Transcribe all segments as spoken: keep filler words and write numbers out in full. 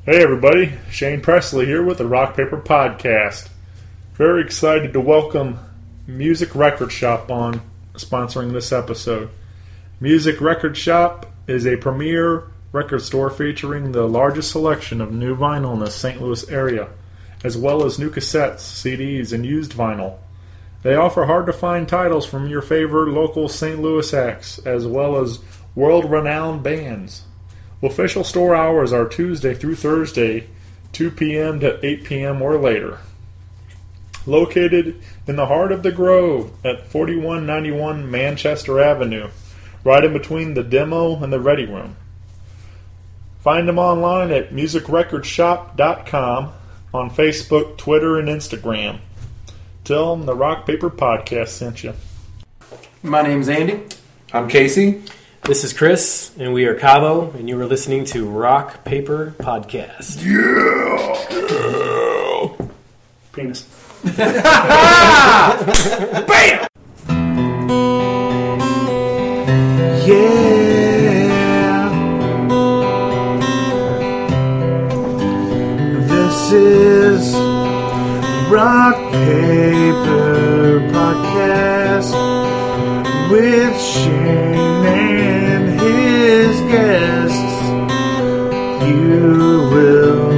Hey everybody, Shane Presley here with the Rock Paper Podcast. Very excited to welcome Music Record Shop on sponsoring this episode. Music Record Shop is a premier record store featuring the largest selection of new vinyl in the Saint Louis area, as well as new cassettes, C Ds, and used vinyl. They offer hard-to-find titles from your favorite local Saint Louis acts, as well as world-renowned bands. Official store hours are Tuesday through Thursday, two p.m. to eight p.m. or later. Located in the heart of the Grove at forty-one ninety-one Manchester Avenue, right in between the demo and the ready room. Find them online at music record shop dot com, on Facebook, Twitter, and Instagram. Tell them the Rock Paper Podcast sent you. My name's Andy. I'm Casey. This is Chris, and we are Cabo, and you are listening to Rock Paper Podcast. Yeah! Penis. Bam! Yeah. This is Rock Paper Podcast with Shane and his guests. You will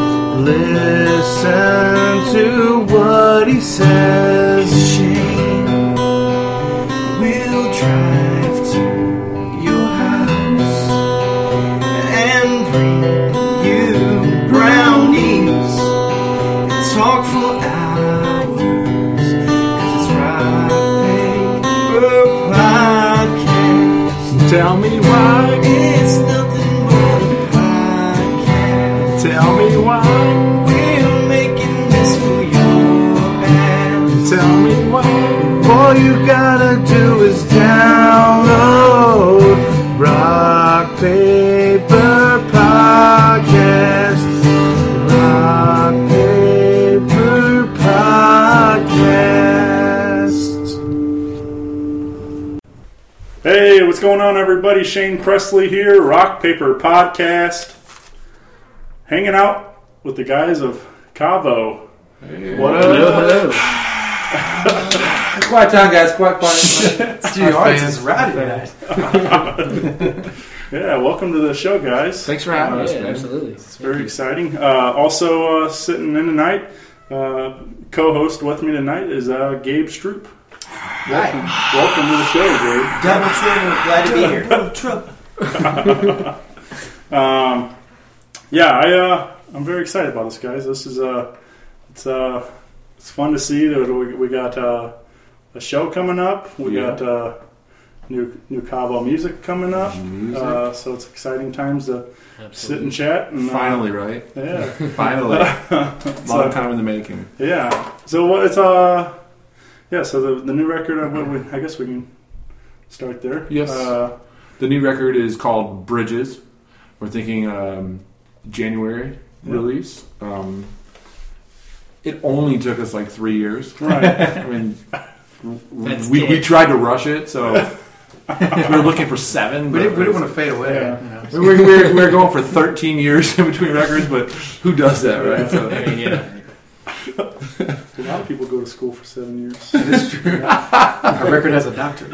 listen to what he says. Shane will drive to your house and bring you brownies and talk for hours, 'cause it's Rock Paper Podcast. Tell me why it's nothing but a podcast. Tell me why we're making this for your ass. Tell me why all you gotta do is download Rock Paper Podcast. Rock Paper Podcast. Hey, what's going on, everybody? Shane Presley here, Rock Paper Podcast. Hanging out with the guys of Cavo. What up? Hello, hello. Quiet time, guys. Quiet, quiet. Studio Arts is rowdy tonight. Yeah, welcome to the show, guys. Thanks for having Oh, us, yeah, man. absolutely. It's very exciting. Uh, also uh, sitting in tonight, uh, co-host with me tonight is uh, Gabe Stroop. Welcome, welcome to the show, Gabe. Double trouble, glad to be here. Um, yeah, I uh, I'm very excited about this, guys. This is uh, it's uh, it's fun to see that we we got uh, a show coming up. We Yeah. got uh, new new Cabo music coming up. Music. Uh, so it's exciting times to Absolutely. sit and chat. And, uh, Finally, right? yeah, Finally. So- Long time in the making. yeah. So what it's uh, yeah. So the the new record. Uh, we, I guess we can start there. Yes. Uh, The new record is called Bridges. We're thinking um, January Yeah. release. Um, it only took us like three years. right. I mean, That's we, we it. tried to rush it, so we were looking for seven. We but didn't, we didn't want to fade away. Yeah. You know. We were, we, were, we were going for thirteen years in between records, but who does that, right? So, I mean, yeah. A lot of people go to school for seven years. It is true. Our record has a doctorate.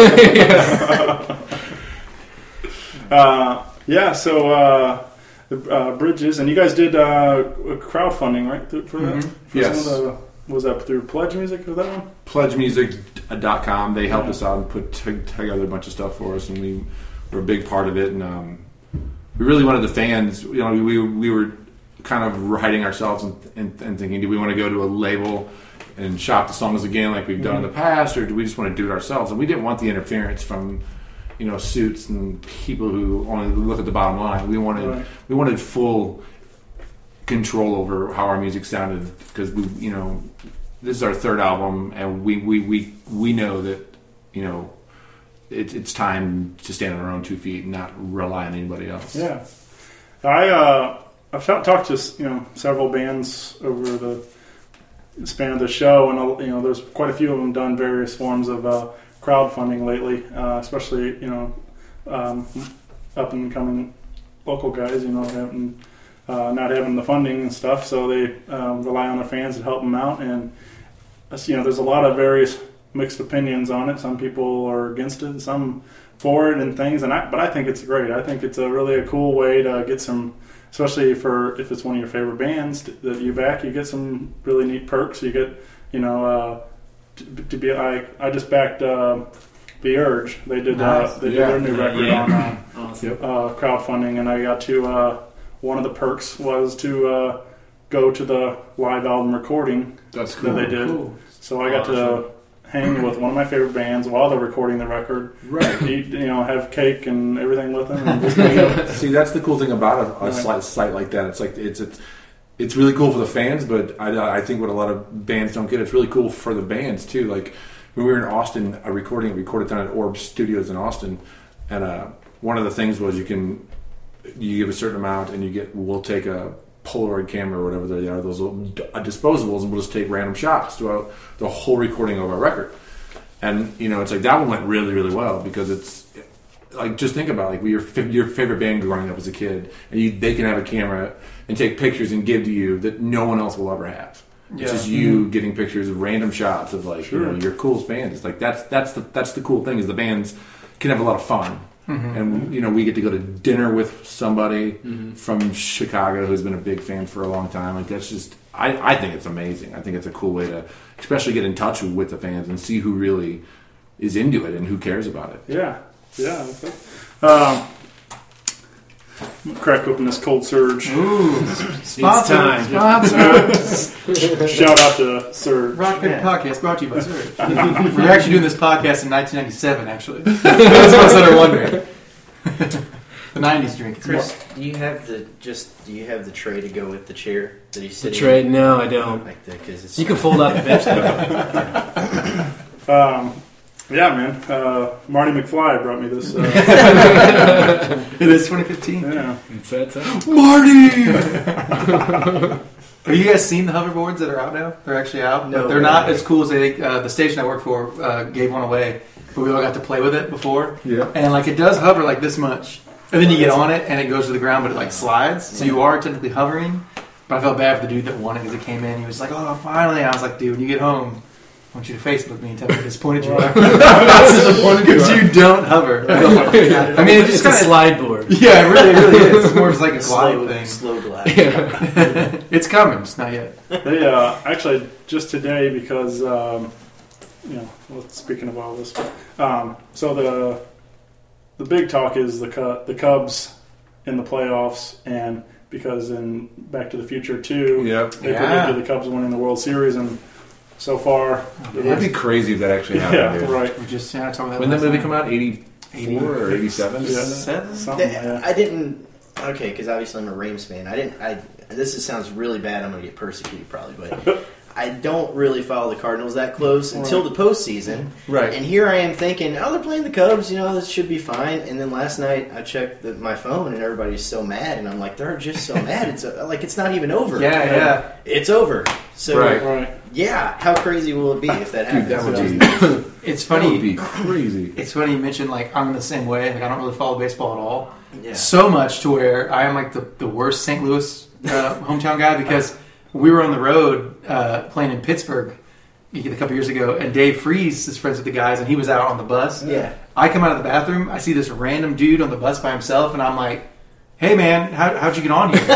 Uh, yeah, so uh, the uh, Bridges, and you guys did uh, crowdfunding, right, th- for that? Mhm. For Yes. Some of the, was that through Pledge Music or that one? pledge music dot com, they helped Yeah. us out and put t- together a bunch of stuff for us, and we were a big part of it. And um, we really wanted the fans. You know, we we were kind of writing ourselves and, and, and thinking, do we want to go to a label and shop the songs again like we've done in the past, or do we just want to do it ourselves? And we didn't want the interference from, you know, suits and people who only look at the bottom line. We wanted Right. we wanted full control over how our music sounded, because we, you know, this is our third album, and we we, we, we know that, you know, it, it's time to stand on our own two feet and not rely on anybody else. Yeah. I, uh, I've ta- talked to, you know, several bands over the span of the show, and, uh, you know, there's quite a few of them done various forms of uh, crowdfunding lately, uh, especially, you know, um, up and coming local guys, you know, and uh, not having the funding and stuff, so they um, rely on their fans to help them out. And you know, there's a lot of various mixed opinions on it. Some people are against it, and some for it, and things. And I, but I think it's great. I think it's a really a cool way to get some, especially for if it's one of your favorite bands that you back. You get some really neat perks. You get, you know, uh, to, to be. I I just backed uh, The Urge. They did Nice. uh, they Yeah. did their new record Yeah. on uh, Awesome. uh, crowdfunding, and I got to. Uh, one of the perks was to uh, go to the live album recording That's that they did. Cool. So I got to hang with one of my favorite bands while they're recording the record. Right. Eat, you know, have cake and everything with them. And just hang out. See, that's the cool thing about a, a Right. slight site like that. It's like it's it's it's really cool for the fans, but I, I think what a lot of bands don't get, it's really cool for the bands too. Like when we were in Austin, a recording recorded down at Orb Studios in Austin, and uh, one of the things was you can you give a certain amount and you get we'll take a Polaroid camera or whatever they are, those little d- disposables, and we'll just take random shots throughout the whole recording of our record. And you know, it's like that one went really, really well because it's like just think about it, like your your favorite band growing up as a kid, and you they can have a camera and take pictures and give to you that no one else will ever have. Yeah. It's just you getting pictures of random shots of like you know your coolest band. It's like that's that's the that's the cool thing is the bands can have a lot of fun. Mm-hmm. And you know we get to go to dinner with somebody mm-hmm. from Chicago who's been a big fan for a long time. Like that's just I, I think it's amazing. I think it's a cool way to especially get in touch with the fans and see who really is into it and who cares about it. Yeah, yeah. Um, crack open this Cold Surge. Ooh, sponsor, time. sponsor. Shout out to Surge. Rock Paper Podcast brought to you by Surge. We're actually doing this podcast in nineteen ninety-seven, actually. That's what I was wondering. The nineties drink. It's Chris, do you have the just do you have the tray to go with the chair that he's The sitting tray? in? No, I don't. Like the, cause it's You can fold out the bench though. Um, yeah, man. Uh, Marty McFly brought me this. Uh, It is twenty fifteen. yeah. It's that time. Have you guys seen the hoverboards that are out now? They're actually out. No But they're way. not as cool as they. Uh, the station I work for uh, gave one away, but we all got to play with it before. Yeah. And like it does hover like this much, and then you get on it and it goes to the ground, but it like slides, so you are technically hovering. But I felt bad for the dude that won it because he came in. He was like, "Oh, finally!" I was like, "Dude, when you get home, I want you to Facebook me and tell me how disappointed you are." Because you don't hover. I mean, it It's just a kind of slide board. yeah, it really, it really is. It's more just like a glide slow, thing. slow glide. It's coming, just not yet. They uh, actually just today because um, you know. Well, speaking of all this, um, so the the big talk is the Cu- the Cubs in the playoffs, and because in Back to the Future two, Yep. they Yeah. predicted the Cubs winning the World Series, and so far, That'd be crazy if that actually happened. yeah, dude. right, We just yeah, talking about When that last movie night. come out, eighty-four or eighty-seven? Yeah. Seven? something They- like that. I didn't. Okay, because obviously I'm a Rams fan. I didn't. I. This is, sounds really bad. I'm going to get persecuted probably, but I don't really follow the Cardinals that close until the postseason. Right. And here I am thinking, oh, they're playing the Cubs. You know, this should be fine. And then last night I checked the, my phone, and everybody's so mad, and I'm like, they're just so mad. It's uh like it's not even over. Yeah, yeah. It's over. So Right. Right. yeah, how crazy will it be if that happens? Dude, that would be, It's that would funny. be crazy. It's funny you mentioned like I'm in the same way. Like I don't really follow baseball at all. Yeah. So much to where I am like the, the worst Saint Louis uh, hometown guy because we were on the road uh, playing in Pittsburgh a couple years ago, and Dave Freeze is friends with the guys, and he was out on the bus. Yeah. I come out of the bathroom, I see this random dude on the bus by himself, and I'm like, "Hey man, how, how'd you get on here?"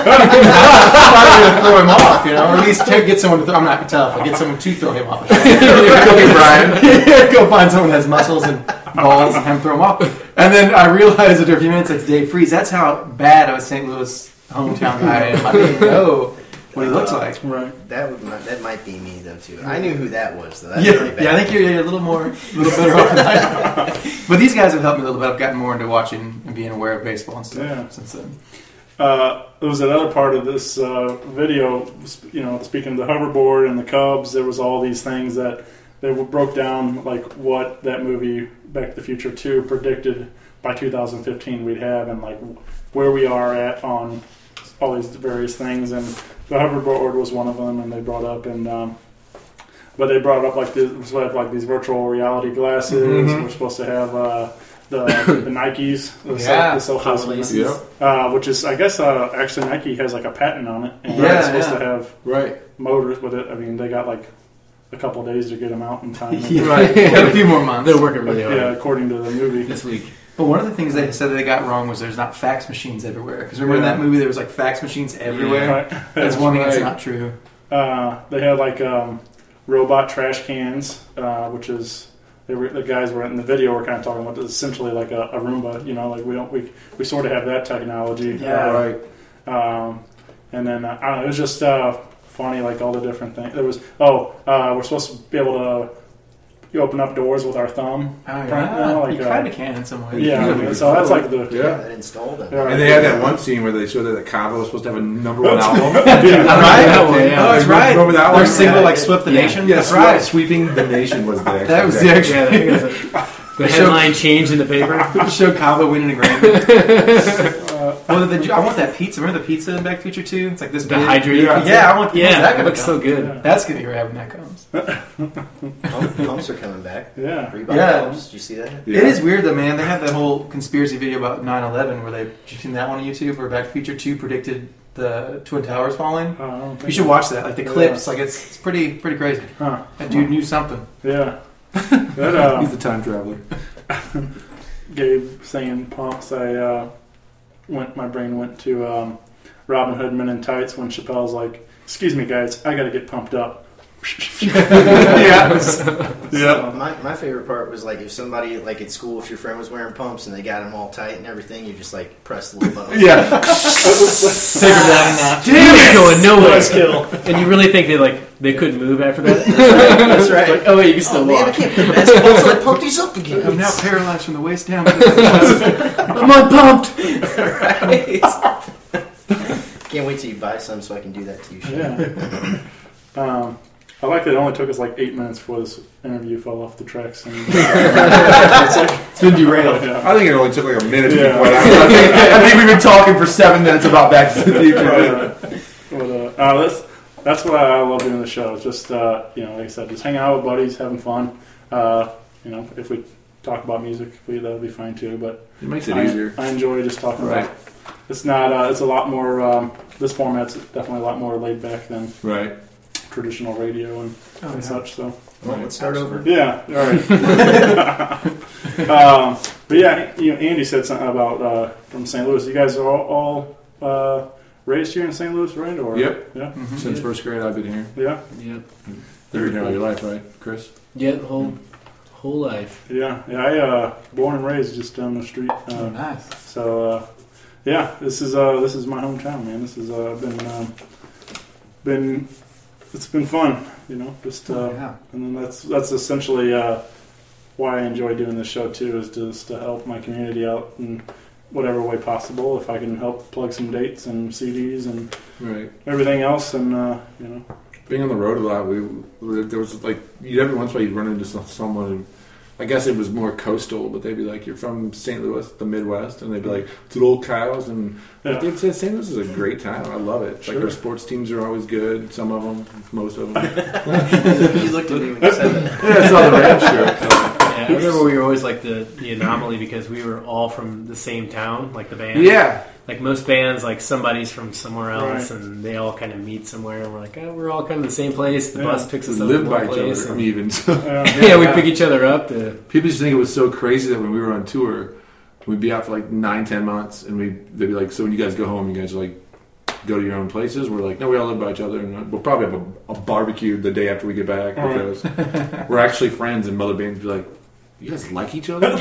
I'm trying to throw him off, you know, or at least take, get someone to throw. I'm not tough. I get someone to throw him off. Go get Brian. Go find someone that has muscles and balls and have him throw him off. And then I realized after a few minutes, it's Dave Freeze. That's how bad of a Saint Louis hometown guy I am. I didn't know what he looks like. Right. That would not, that might be me though too. I knew who that was though. That's Yeah, really bad. yeah, I think you're, you're a little more, a little better off than I am. But these guys have helped me a little bit. I've gotten more into watching and being aware of baseball and stuff Yeah. since then. Uh, there was another part of this uh, video, you know, speaking of the hoverboard and the Cubs, there was all these things that they broke down, like what that movie Back to the Future two predicted by two thousand fifteen we'd have, and like where we are at on all these various things. And the hoverboard was one of them, and they brought up, and um, but they brought up like this, we're supposed to have like these virtual reality glasses. Mm-hmm. We're supposed to have uh, the, the Nikes, the, Yeah. the social Hot laces, laces. Yeah. uh, which is, I guess, uh, actually Nike has like a patent on it, and Yeah, it's supposed yeah. to have Right. motors with it. I mean, they got like a couple of days to get them out in time. Right. Got a few more months. They're working really hard Yeah, according to the movie. this week. But one of the things they said that they got wrong was there's not fax machines everywhere. Because remember Yeah. in that movie there was like fax machines everywhere? Right. That's one thing that's right. not true. Uh, they had like um, robot trash cans, uh, which is they were, the guys were in the video were kind of talking about. It's essentially like a, a Roomba. You know, like we don't we we sort of have that technology. Yeah. Right. Um, and then uh, I don't know. It was just uh, funny, like all the different things. There was oh, uh, we're supposed to be able to you open up doors with our thumb. Oh, Right yeah. now, like, you uh, kind of can in some ways. Yeah, I mean, so that's like the Yeah. That installed it. Yeah. And they had that one scene where they showed that Cabo was supposed to have a number one album. Right? That one, yeah. Oh, that's right. Remember that Their one? single like Yeah. swept the Yeah. nation. Yeah, That's swe- right. Sweeping the Nation was the actual That was the exact- actual. Yeah, the, the headline changed in the paper. Show Cabo winning a Grammy. Well, the, I want that pizza. Remember the pizza in Back to the Future two? It's like this The big. hydrated Yeah, pizza. yeah, I want. Yeah, when's that that gonna looks come? so good. Yeah. That's gonna be rad when that comes. Pump, pumps are coming back. yeah. Reebok Yeah. pumps. Did you see that? Yeah. It is weird though, man. They have that whole conspiracy video about nine eleven where they. Did you seen that one on YouTube where Back to the Future two predicted the Twin Towers falling? Uh, I don't You think should watch that. Like the Yeah. clips. Like it's it's pretty pretty crazy. Huh. That dude knew something. Yeah. That uh, He's the time traveler. Gabe saying pumps. I uh, went. My brain went to um, Robin Hood Men in Tights when Chappelle's like, "Excuse me, guys, I got to get pumped up." Yeah. Yeah. My, my favorite part was like if somebody like at school, if your friend was wearing pumps and they got them all tight and everything, you just like press the little button. Yeah. Take her down a notch. Damn, going nowhere still. And you really think they like they couldn't move after that? That's right. Like, oh wait, you can still Oh man, I walk. can't play basketball until I pump these up again. I'm now paralyzed from the waist down. I'm unpumped. Right. Can't wait till you buy some so I can do that to you. Shane. Yeah. um, I like that it only took us like eight minutes before this interview fell off the tracks. And it's like, It's been derailed. yeah. I think it only took like a minute to Yeah. be quite honest. I think, I think we've been talking for seven minutes about Back to the Future. Right. But, uh, uh, that's that's what I love doing the show. It's just uh, you know, like I said, just hanging out with buddies, having fun. Uh, you know, if we talk about music, we, that'll be fine too. But It makes it I, easier. I enjoy just talking Right. about. It's not. Uh, it's a lot more. Um, this format's definitely a lot more laid back than Right. traditional radio and, Oh, and yeah. such. So Well, let's start over. yeah, all right. um, but yeah, you know, Andy said something about uh, from Saint Louis. You guys are all, all uh, raised here in Saint Louis, right? Or Yep. yeah, Mhm. Since first grade, I've been here. yeah, Yep. You're here all your life, right, Chris? Yep. Whole whole life. yeah, yeah. I uh, born and raised just down the street. Oh, Uh, nice. so uh, yeah, this is uh, this is my hometown, man. This has uh, been um, been it's been fun, you know. Just uh, Oh, yeah. and then that's that's essentially uh, why I enjoy doing this show too, is just to help my community out in whatever way possible. If I can help plug some dates and C Ds and Right. everything else, and uh, you know, Being on the road a lot, we, we there was like you every once in a while you'd run into some, someone. Who, I guess it was more coastal, but they'd be like, "You're from Saint Louis, the Midwest," and they'd be like, "It's old Kyle's," and yeah, they'd say Saint Louis is a great town. I love it. Like Sure. our sports teams are always good. Some of them, most of them. You looked at me when you said that. Yeah, it's all the Rams shirt. Yeah, I remember we were always like the, the anomaly because we were all from the same town, like the band. Yeah, Like most bands, like somebody's from somewhere else, Right. and they all kind of meet somewhere, and we're like, oh, we're all kind of the same place. The Yeah. bus picks we us up live in by one each place. other. I'm and- even. yeah, yeah, we pick each other up. To, People used to think it was so crazy that when we were on tour, we'd be out for like nine, ten months, and we they'd be like, "So when you guys go home, you guys like go to your own places?" We're like, "No, we all live by each other, and we'll probably have a, a barbecue the day after we get back Right. because we're actually friends." And Mother Bands be like, "You guys like each other?"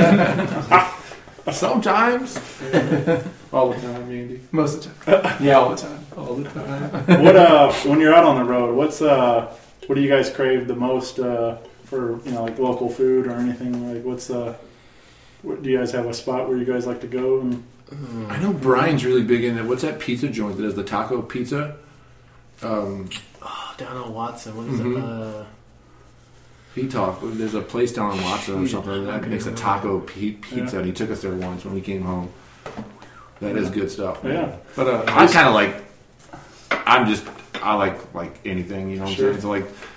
Sometimes, all the time, Andy. Most of the time. Yeah, all the time. All the time. what uh, when you're out on the road, what's uh, what do you guys crave the most uh, for you know like local food or anything? Like what's uh, what, do you guys have a spot where you guys like to go? And I know Brian's really big in it. What's that pizza joint that does the taco pizza? Um, oh, down on Watson. What is Mhm. it? Uh, he talked. There's a place down in Watson or something that Okay. makes a taco pi- pizza, Yeah. and he took us there once when we came home. That is good stuff. man. yeah, But uh, I kind of like. I'm just. I like like anything. You know what Sure. I'm saying? So like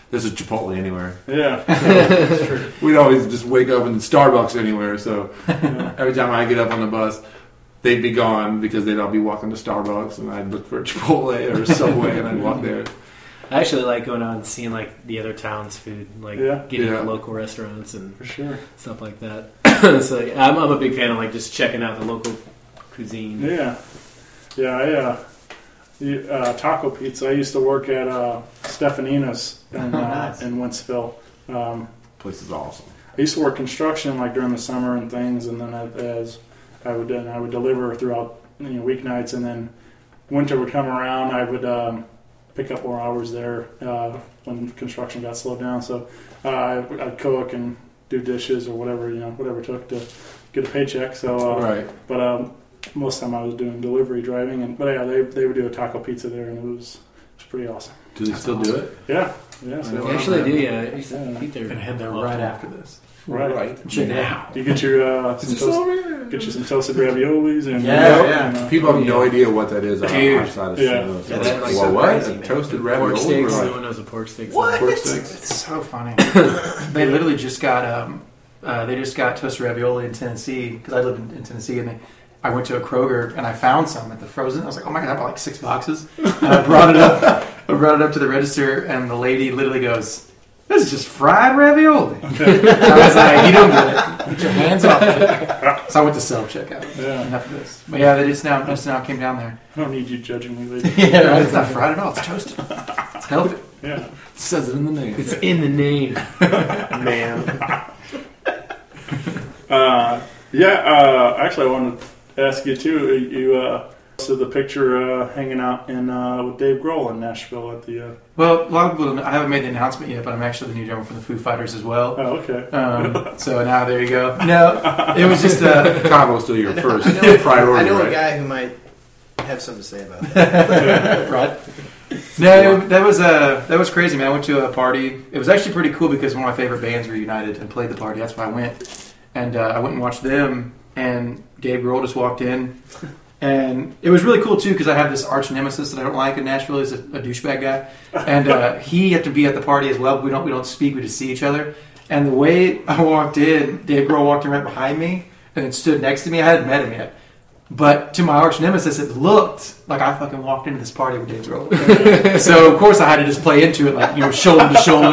there's a Chipotle anywhere. Yeah. We'd always just wake up in Starbucks anywhere. So every time I get up on the bus, they'd be gone because they'd all be walking to Starbucks, and I'd look for a Chipotle or a Subway, and I'd walk there. I actually like going out and seeing like the other towns' food, like Yeah. getting Yeah. at local restaurants and For sure. stuff like that. So like, I'm, I'm a big fan of like just checking out the local cuisine. Yeah. Yeah, I, uh, you- uh, taco pizza. I used to work at uh, Stefanina's in, uh, Nice. in Wentzville. Um, Place is awesome. I used to work construction like during the summer and things, and then I, as I would and I would deliver throughout you know, weeknights, and then winter would come around. I would um, pick up more hours there uh, when construction got slowed down. So uh, I, I'd cook and do dishes or whatever you know whatever it took to get a paycheck. So uh, Right. but um, most of the time I was doing delivery driving, and but yeah, they they would do a taco pizza there, and it was it was pretty awesome. Do they still do it? Yeah, yeah. So, know. Actually, I do, yeah. I used to Yeah. eat there. Gonna head there right after this. right. Check it out. You get your uh, some It's toast, over here. get you some toasted raviolis and Yeah, uh, yeah. and, uh, People have no idea what that is on Dude. our side of Yeah. the Yeah, so that's like, so well, what? crazy, A man. toasted Pork ravioli? steaks. We're No like, one knows what pork steaks What? are. pork steaks. It's so funny. They literally just got um, uh, they just got toasted ravioli in Tennessee because I live in, in Tennessee, and they, I went to a Kroger and I found some at the frozen. I was like, oh my god, I bought like six boxes, and I brought it up. I brought it up to the register, and the lady literally goes, "This is just fried ravioli." I was like, "You don't get it. Get your hands off it." So I went to self checkout. Yeah. Enough of this. But yeah, they just now just now came down there. I don't need you judging me, lady. Yeah, right? It's not fried at all. It's toasted. It's healthy. Yeah. It says it in the name. It's in the name, man. Uh, yeah. Uh, actually, I wanted to ask you too. You uh, posted the picture uh, hanging out in uh, with Dave Grohl in Nashville at the. Uh, Well, a lot of people, don't- I haven't made the announcement yet, but I'm actually the new drummer for the Foo Fighters as well. oh, okay. Um, so now there you go. No, it was just uh, Cabo's still your I know- first I know, priority, I know right? a guy who might have something to say about that. right. No, that was uh, that was crazy, man. I went to a party. It was actually pretty cool because one of my favorite bands reunited and played the party. That's why I went, and uh, I went and watched them. And Dave Grohl just walked in, and it was really cool too because I have this arch nemesis that I don't like in Nashville. He's a, a douchebag guy, and uh, he had to be at the party as well. We don't we don't speak. We just see each other. And the way I walked in, Dave Grohl walked in right behind me and then stood next to me. I hadn't met him yet. But to my arch nemesis, it looked like I fucking walked into this party with Dave Grohl. So, of course, I had to just play into it, like, you know, shoulder to shoulder,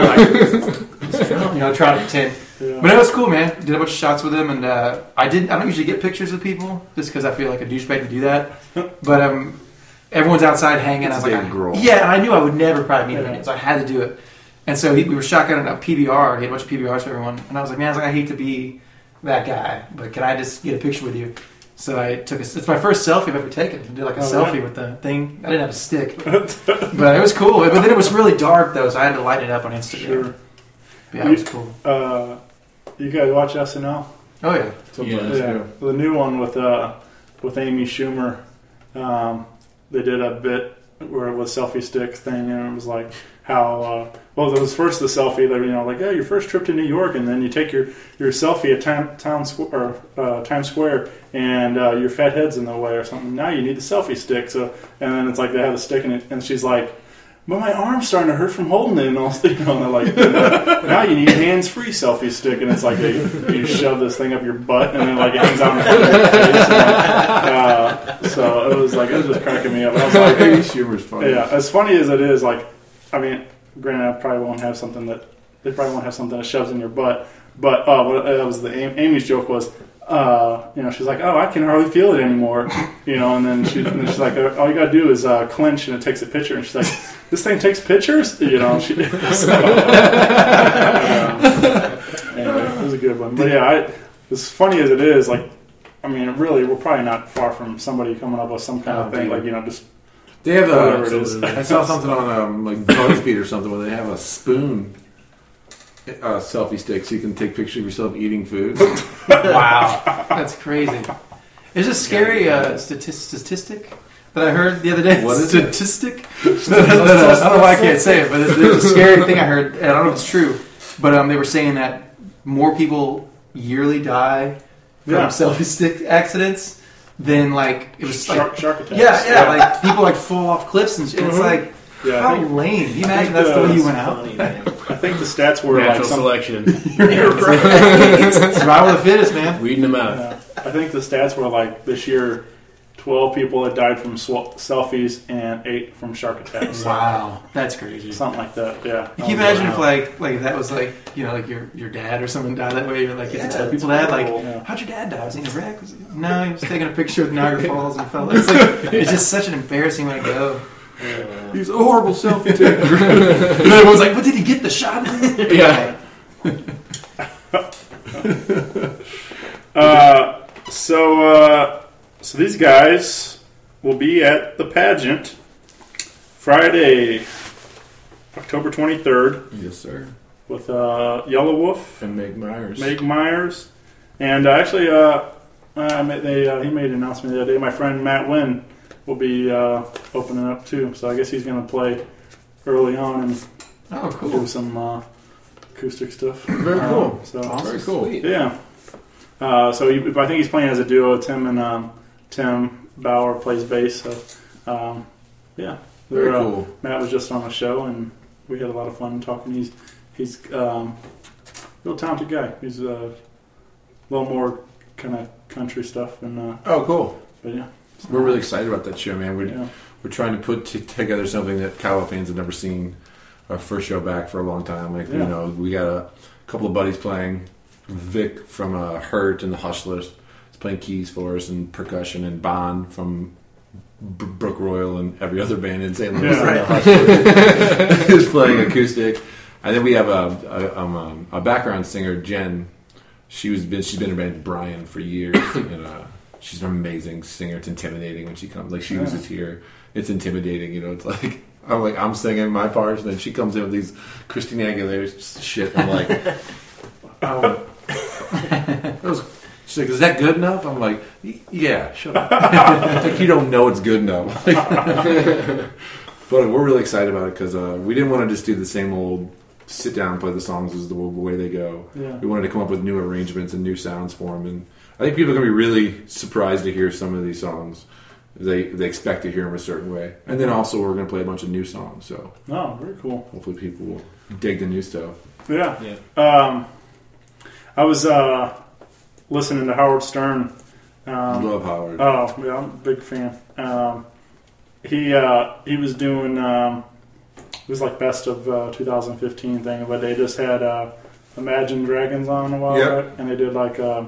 like, you know, try to pretend. Yeah. But it was cool, man. Did a bunch of shots with him, and uh, I didn't. I don't usually get pictures with people just because I feel like a douchebag to do that. But um, everyone's outside hanging. I was It's like, Dave I- Grohl. yeah, and I knew I would never probably meet him Yeah. again, so I had to do it. And so he, we were shotgunning a P B R. He had a bunch of P B Rs for everyone, and I was like, man, I was like, I hate to be that guy, but can I just get a picture with you? So I took a. It's my first selfie I've ever taken. I did like a Oh, selfie yeah. with the thing. I didn't have a stick, but, but it was cool. But then it was really dark though, so I had to light it up on Instagram. Sure. Yeah, it was cool. Uh, you guys watch S N L? Oh yeah. Sometimes, Yeah, the new one with uh, with Amy Schumer. Um, they did a bit where it was selfie stick thing, and it was like how uh, well it was first the selfie that you know like, oh, your first trip to New York, and then you take your, your selfie at town, town squ- or uh, Times Square, and uh, your fat head's in the way or something. Now you need the selfie stick. So and then it's like they have the stick in it, and she's like, but my arm's starting to hurt from holding it, and all you know, and they're like, now you need a hands-free selfie stick, and it's like they, you shove this thing up your butt, and then like it hangs out in front of your face. And, uh, so it was like it was just cracking me up. I was like, Amy Schumer's funny. yeah, as funny as it is, like, I mean, granted, I probably won't have something that they probably won't have something that shoves in your butt, but uh, what that was the Amy's joke was. Uh, you know, she's like, oh, I can hardly feel it anymore, you know, and then, she, and then she's like, all you gotta do is uh, clench and it takes a picture, and she's like, this thing takes pictures, you know. She, so, uh, anyway, it was a good one, but yeah, I, as funny as it is, like, I mean, really, we're probably not far from somebody coming up with some kind of Oh, thing, dude. like, you know, just They have whatever it a. is. I saw something on um, like BuzzFeed or something where they have a spoon uh, selfie stick, so you can take pictures of yourself eating food. Wow, that's crazy. There's a scary uh, statis- statistic that I heard the other day. What is it? statistic? I don't know why I can't say it, but there's, there's a scary thing I heard, and I don't know if it's true, but um, they were saying that more people yearly die from Yeah. selfie stick accidents than like it was shark, like, shark attacks. yeah, yeah, like people like fall off cliffs and shit. It's Mhm. like Yeah, I how think- lame. Can you I imagine think that's the way that's you went out? Funny, man. I think the stats were Natural like some, selection. Survival of the fittest, man. Weeding them out. uh, I think the stats were like this year, twelve people had died from sw- selfies and eight from shark attacks. Wow, that's crazy. Something like that. Yeah. Can you imagine if like like that was like you know like your your dad or someone died that way? You're like, yeah, tell people that like, Yeah. how'd your dad die? Was he in a wreck? Was he... No, he was taking a picture of Niagara Falls and fell. It's like it's just such an embarrassing way to go. He's a horrible selfie taker. And everyone's like, but did he get the shot? Yeah. Uh, so, uh, so these guys will be at the pageant Friday, October twenty-third, Yes, sir. with uh, Yellow Wolf, And Meg Myers. Meg Myers, and uh, actually, uh, uh, they, uh, he made an announcement the other day. My friend Matt Wynn will be uh, opening up too, so I guess he's going to play early on and Oh, do cool. some uh, acoustic stuff. Very Um, cool. So Very cool. yeah. Uh, so he, I think he's playing as a duo. Tim and um, Tim Bauer plays bass. So um, yeah, Very They're, uh, cool. Matt was just on the show, and we had a lot of fun talking. He's he's um, a real talented guy. He's uh, a little more kind of country stuff, and uh, Oh, cool. but yeah, We're really excited about that show, man. We're, yeah. we're trying to put t- together something that Cowboy fans have never seen. Our first show back for a long time. Like, you Yeah. know, we got a couple of buddies playing. Vic from uh, Hurt and the Hustlers is playing keys for us and percussion, and Bond from B- Brook Royal and every other band in Saint Louis Yeah. and the Hustlers is playing acoustic. And then we have a, a, um, a background singer, Jen. She was been she's been in a band Brian for years, and uh, she's an amazing singer. It's intimidating when she comes. Like she was Yeah. just here. It's intimidating, you know. It's like I'm like I'm singing my parts, and then she comes in with these Christina Aguilera shit. I'm like, oh. That was, she's like, is that good enough? I'm like, "Y- yeah, shut up. It's like you don't know it's good enough. But we're really excited about it because uh, we didn't want to just do the same old sit down and play the songs as the way they go. Yeah. We wanted to come up with new arrangements and new sounds for them. And I think people are going to be really surprised to hear some of these songs. They they expect to hear them a certain way. And then also we're going to play a bunch of new songs. So Oh, very cool. hopefully people will dig the new stuff. Yeah. Yeah. Um, I was uh, listening to Howard Stern. Um, Love Howard. Oh, yeah, I'm a big fan. Um, he uh, he was doing um, it was like best of uh, two thousand fifteen thing, but they just had uh, Imagine Dragons on a while Yep. back, and they did like a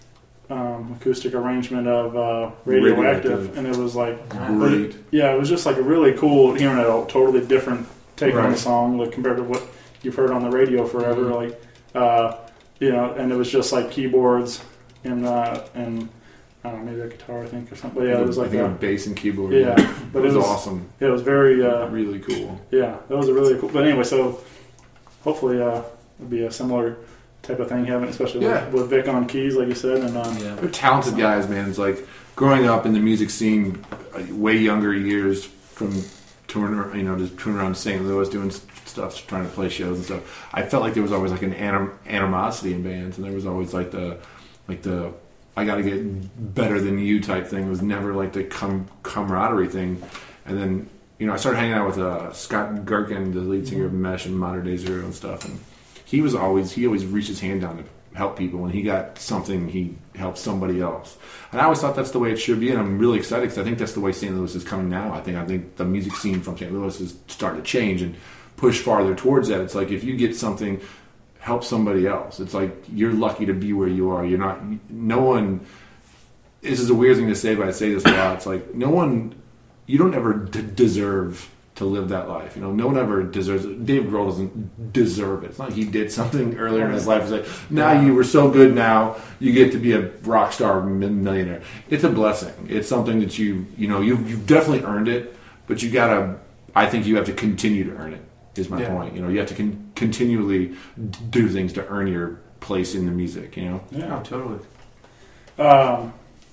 um, acoustic arrangement of uh, Radioactive, Radioactive. and it was like Great. yeah, it was just like a really cool hearing a totally different take on Right. the song, like compared to what you've heard on the radio forever, Mm-hmm. like uh, you know, and it was just like keyboards and uh, and I don't know, maybe a guitar, I think, or something. But yeah, it was I like think a, on bass and keyboard. yeah, but It was, awesome. It was very uh, Really cool. yeah, that was a really cool. But anyway, so hopefully uh, it'll be a similar type of thing having, especially Yeah. with, with Vic on keys, like you said, and um, Yeah. They're talented guys, man. It's like growing up in the music scene, uh, way younger years from touring, ar- you know, just touring around Saint Louis, doing s- stuff, trying to play shows and stuff. I felt like there was always like an anim- animosity in bands, and there was always like the, like the, I got to get better than you type thing. It was never like the com- camaraderie thing. And then, you know, I started hanging out with uh, Scott Gherkin, the lead singer of Mesh and Modern Day Zero and stuff, and he was always he always reached his hand down to help people. When he got something, he helped somebody else. And I always thought that's the way it should be, and I'm really excited because I think that's the way Saint Louis is coming now. I think I think the music scene from Saint Louis is starting to change and push farther towards that. It's like if you get something, help somebody else. It's like you're lucky to be where you are. You're not. No one. This is a weird thing to say, but I say this a lot. It's like no one. You don't ever d- deserve to live that life. You know, no one ever deserves it. Dave Grohl doesn't deserve it. It's not like he did something earlier in his life. It's like, now you were so good now, you get to be a rock star millionaire. It's a blessing. It's something that you, you know, you've, you've definitely earned it, but you gotta, I think you have to continue to earn it, is my Yeah. point. You know, you have to con- continually d- do things to earn your place in the music, you know? yeah. Oh, totally. Um,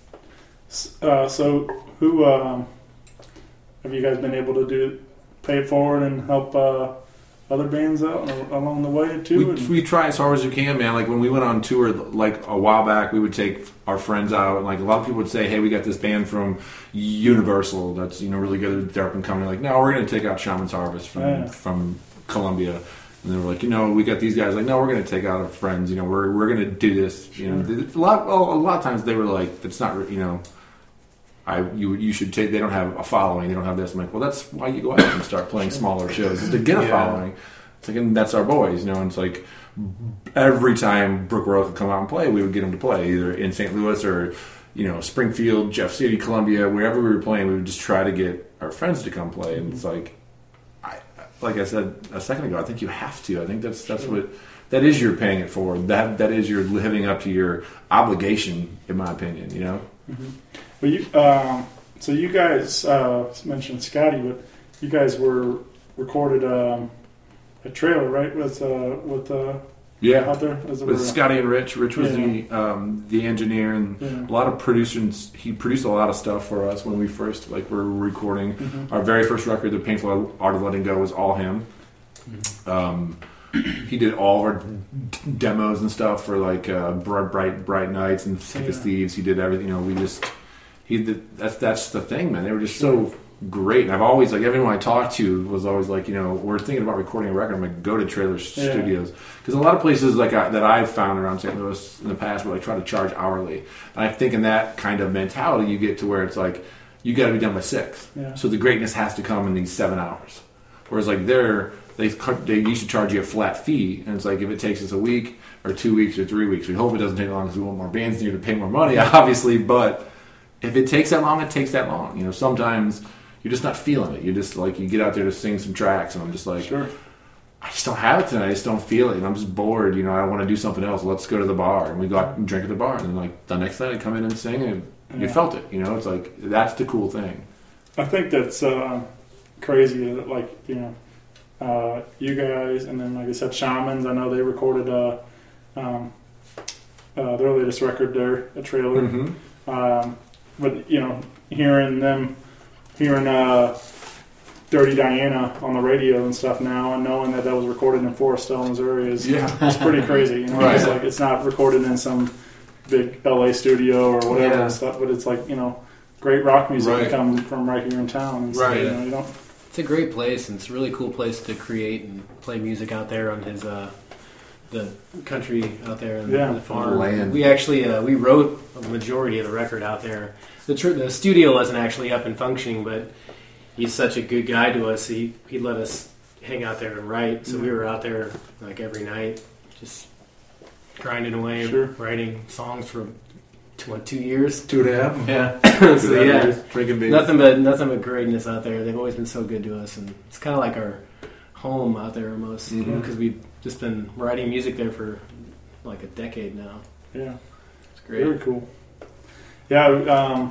s- uh, so who um, have you guys been able to do pay it forward and help uh, other bands out along the way too? We, And- we try as hard as we can, man. Like when we went on tour, like a while back, we would take our friends out, and like a lot of people would say, "Hey, we got this band from Universal that's you know really good. They're up and coming." Like, no, we're going to take out Shaman's Harvest from Yeah. from Columbia. And they were like, you know, we got these guys. Like, no, we're going to take out our friends. You know, we're we're going to do this. You know, a lot. Well, a lot of times they were like, that's not. You know, I you you should take. They don't have a following. They don't have this. I'm like, well, that's why you go out and start playing smaller shows is to get a Yeah. following. It's like, and that's our boys. You know, and it's like every time Brooke Royal would come out and play, we would get them to play either in Saint Louis or, you know, Springfield, Jeff City, Columbia, wherever we were playing. We would just try to get our friends to come play, and it's like. Like I said a second ago, I think you have to. I think that's that's Sure. what that is. You're paying it for. That that is you're living up to your obligation, in my opinion. You know. Mm-hmm. Well, you um, so you guys uh, mentioned Scotty, but you guys were recorded um, a trailer, right? With uh, with uh, Yeah. out there as it With were- Scotty and Rich. Rich was Yeah. the um, the engineer, and Yeah. a lot of producers. He produced a lot of stuff for us when we first like were recording. Mhm. Our very first record, The Painful Art of Letting Go, was all him. Um, he did all of our d- demos and stuff for like uh, bright, bright, bright nights and Thick as Yeah. Thieves. He did everything. You know, we just he did. That's that's the thing, man. They were just so great. And I've always like everyone I talked to was always like, you know, we're thinking about recording a record. I'm like, go to Trailer Yeah. Studios because a lot of places like I, that I've found around Saint Louis in the past where they try to charge hourly. And I think in that kind of mentality, you get to where it's like you got to be done by six. Yeah. So the greatness has to come in these seven hours. Whereas like they're they they used to charge you a flat fee, and it's like if it takes us a week or two weeks or three weeks, we hope it doesn't take long because we want more bands here to pay more money, obviously. But if it takes that long, it takes that long. You know, sometimes you're just not feeling it. You just like you get out there to sing some tracks, and I'm just like, Sure. I just don't have it tonight. I just don't feel it, and I'm just bored. You know, I want to do something else. Let's go to the bar, and we go out and drink at the bar, and then like the next night I come in and sing, and you Yeah. felt it. You know, it's like that's the cool thing. I think that's uh, crazy. That, like you know, uh, you guys, and then like I said, Shamans. I know they recorded uh, um, uh, their latest record there, a trailer. Mm-hmm. Um, but you know, hearing them, hearing uh, Dirty Diana on the radio and stuff now, and knowing that that was recorded in Forestell, Missouri, is Yeah. it's pretty crazy. You know, Right. it's like it's not recorded in some big L A studio or whatever Yeah. and stuff, but it's like you know, great rock music Right. can come from right here in town. And stuff, Right. You know, you don't. It's a great place, and it's a really cool place to create and play music out there on his uh, the country out there in Yeah. the farm. Land. We actually uh, we wrote a majority of the record out there. The tr- the studio wasn't actually up and functioning, but he's such a good guy to us. He he let us hang out there and write, so we were out there like every night, just grinding away, Sure. writing songs for two, what, two years. Two and a half. Yeah. So yeah. Drinking beer. Nothing but nothing but greatness out there. They've always been so good to us, and it's kind of like our home out there almost, Mhm. because we've just been writing music there for like a decade now. Yeah. It's great. Very cool. Yeah, um,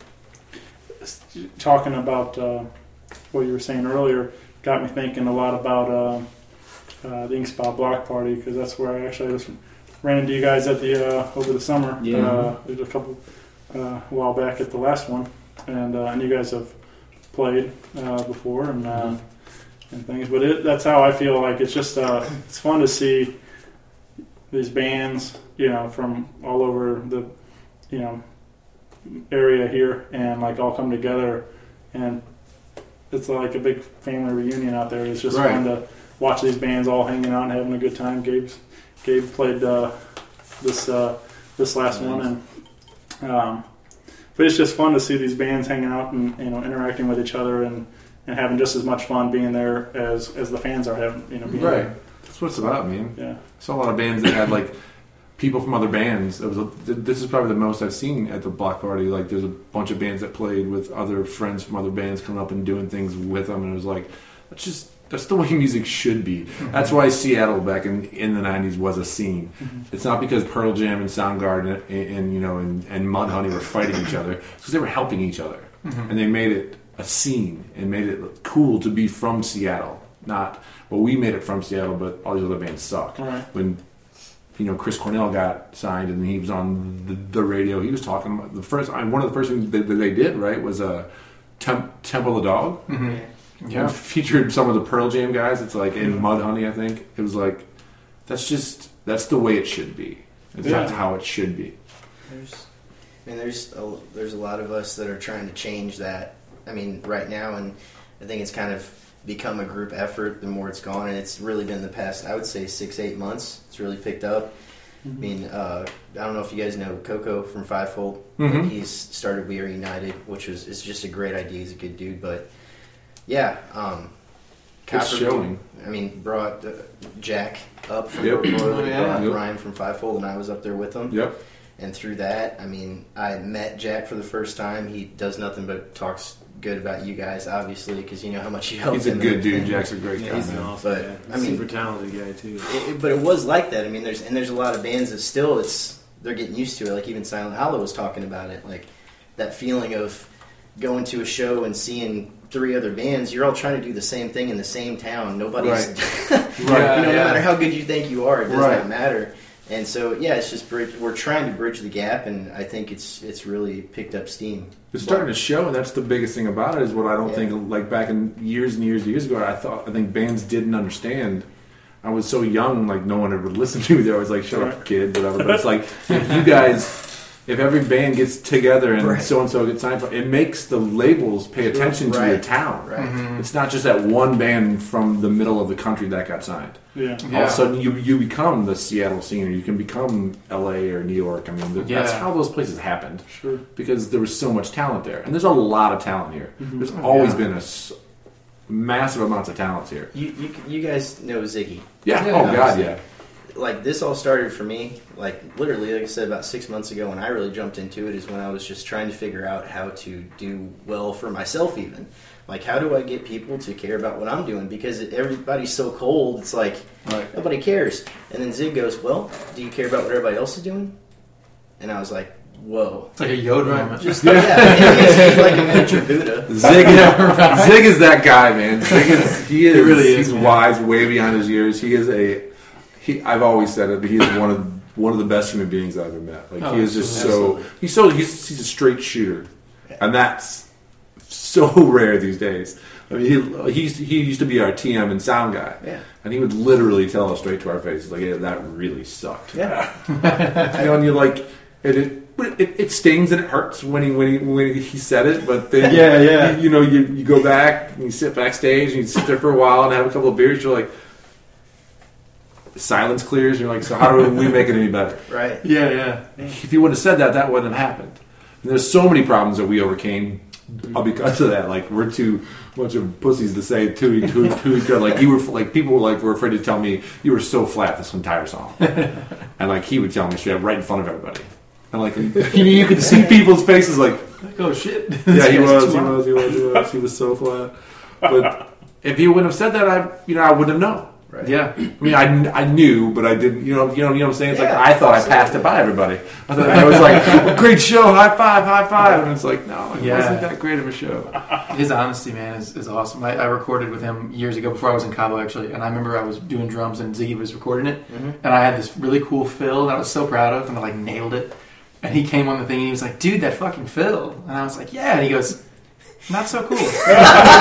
s- talking about uh, what you were saying earlier got me thinking a lot about uh, uh, the Inkspot Block Party, because that's where I actually just ran into you guys at the uh, over the summer. Yeah. Uh, we did a couple uh, a while back at the last one, and uh, and you guys have played uh, before and uh, and things. But it, that's how I feel like it's just uh, it's fun to see these bands, you know, from all over the, you know, area here, and like all come together, and it's like a big family reunion out there. It's just Right. fun to watch these bands all hanging out and having a good time. Gabe's Gabe played uh, this uh, this last Nice. one, and um, but it's just fun to see these bands hanging out and you know interacting with each other and, and having just as much fun being there as as the fans are having. You know, being Right. there. That's what it's about, man. Yeah. I saw a lot of bands that had like people from other bands. It was a, this is probably the most I've seen at the block party. Like there's a bunch of bands that played with other friends from other bands coming up and doing things with them, and it was like that's just that's the way music should be. That's why Seattle back in in the nineties was a scene. It's not because Pearl Jam and Soundgarden and, and you know and, and Mudhoney were fighting each other. It's because they were helping each other, and they made it a scene and made it cool to be from Seattle. Not well, we made it from Seattle, but all these other bands suck. All right. When you know Chris Cornell got signed and he was on the, the radio, he was talking about the first. I mean, one of the first things that, that they did right was a uh, Temp, Temple of the Dog. Mm-hmm. Yeah, featured some of the Pearl Jam guys. It's like in Mudhoney, I think it was like that's just that's the way it should be. It's Yeah. That's how it should be. There's, I mean, there's a, there's a lot of us that are trying to change that. I mean, right now, and I think it's kind of become a group effort the more it's gone, and it's really been the past, I would say, six, eight months. It's really picked up. Mm-hmm. I mean, uh, I don't know if you guys know Coco from Fivefold. Mm-hmm. He's started We Are United, which was is just a great idea. He's a good dude, but yeah, um, It's Copper- showing. I mean, brought uh, Jack up from Yep. Royal, Oh, yeah. brought Yep. Ryan from Fivefold, and I was up there with him. Yep. And through that, I mean, I met Jack for the first time. He does nothing but talks good about you guys, obviously, because you know how much you helped He's a him. good and dude. everything. Jack's a great Yeah, guy, he's an man. awesome But, guy. I mean- super talented guy too. It, it- but it was like that. I mean, there's and there's a lot of bands that still it's they're getting used to it. Like even Silent Hollow was talking about it, like that feeling of going to a show and seeing three other bands. You're all trying to do the same thing in the same town. Nobody's, Right. you know, Yeah, no yeah. matter how good you think you are, it does Right. not matter. And so yeah, it's just bridge, we're trying to bridge the gap, and I think it's it's really picked up steam. It's starting to show, and that's the biggest thing about it. Is what I don't Yeah. think. Like back in years and years and years ago, I thought I think bands didn't understand. I was so young, like no one ever listened to me. They were always like, "Shut up, kid," whatever. But it's like if you guys, if every band gets together and Right. so and so gets signed, for, it makes the labels pay attention to Right. your town. Right. Mm-hmm. It's not just that one band from the middle of the country that got signed. Yeah. All of a sudden, you you become the Seattle scene, or you can become L A or New York. I mean, th- that's Yeah. how those places happened. Sure. Because there was so much talent there, and there's a lot of talent here. Mhm. There's always Yeah. been a s- massive amounts of talent here. You, you you guys know Ziggy. Yeah. Yeah. Oh God, yeah. Like this all started for me, like literally, like I said, about six months ago. When I really jumped into it, is when I was just trying to figure out how to do well for myself. Even like, how do I get people to care about what I'm doing? Because everybody's so cold. It's like Right. nobody cares. And then Zig goes, "Well, do you care about what everybody else is doing?" And I was like, "Whoa!" It's like a Yoda moment. Just yeah, he's like a miniature Buddha. Zig, Zig is that guy, man. Zig is he is He really is, he's man. wise, way beyond his years. He is a he. I've always said it, but he is one of one of the best human beings I've ever met. Like Oh, he is just absolutely. so he's so he's, he's a straight shooter, and that's so rare these days. I mean, he he used to, he used to be our T M and sound guy, Yeah. and he would literally tell us straight to our faces, like, "Yeah, that really sucked." Yeah, You know, and you're like, it, it, but it, it stings and it hurts when he when he when he said it, but then Yeah, yeah. you, you know, you, you go back and you sit backstage and you sit there for a while and have a couple of beers. You're like, the silence clears. You're like, so how do we make it any better? right. Yeah, yeah. If you would have said that, that wouldn't have happened. And there's so many problems that we overcame because of that. Like we're too bunch of pussies to say to, to, to each other. Like you were like people were like were afraid to tell me you were so flat this entire song, and like he would tell me straight up right in front of everybody. And like you, know, you could see people's faces like, Like, oh shit. yeah, he This was, guy's he too was, he was, he was, he was so flat. But if he wouldn't have said that, I, you know, I wouldn't have known. Right. Yeah. I mean, I, I knew, but I didn't. You know, you know, you know what I'm saying? It's Yeah, like I thought I passed it absolutely. by everybody. I thought I was like, great show, high five, high five, and it's like, no, it Yeah. wasn't that great of a show. His honesty, man, is, is awesome. I, I recorded with him years ago before I was in Cabo, actually, and I remember I was doing drums and Ziggy was recording it, Mhm. and I had this really cool fill that I was so proud of, and I like nailed it. And he came on the thing and he was like, "Dude, that fucking fill," and I was like, "Yeah," and he goes, "Not so cool." And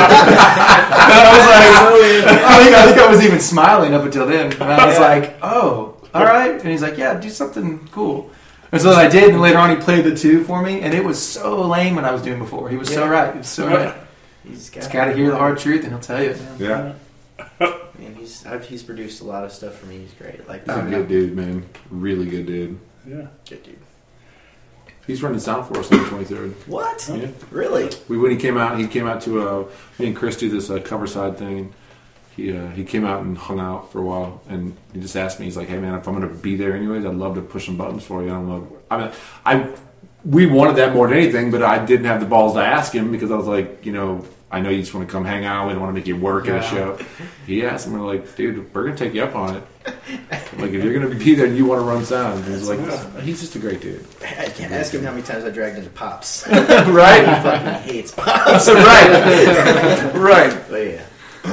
I was like, I think, I think I was even smiling up until then, and I was Yeah. like, "Oh, all right," and he's like, "Yeah, do something cool." And so I did, and later on he played the two for me, and it was so lame what I was doing before. He was so Yeah. right. He was so right. He's Just got to hear the hard truth, and he'll tell you. Yeah, Man, he's I've, he's produced a lot of stuff for me. He's great. Like he's a good dude, man. Really good dude. Yeah. good dude. He's running sound for us on the twenty-third. What? Yeah. Really? We when he came out, he came out to uh, me and Chris do this uh, cover side thing. And he uh, he came out and hung out for a while, and he just asked me. He's like, "Hey man, if I'm going to be there anyways, I'd love to push some buttons for you." I don't know. I mean, I we wanted that more than anything, but I didn't have the balls to ask him because I was like, you know, I know you just want to come hang out. We don't want to make you work at a Yeah. show. He asked, and we're like, "Dude, we're going to take you up on it. Like, if you're going to be there and you want to run sound," and he's like, "He's just a great dude." I can't ask him how many times I dragged into Pops. Right? He fucking hates Pops. So right, right. But yeah.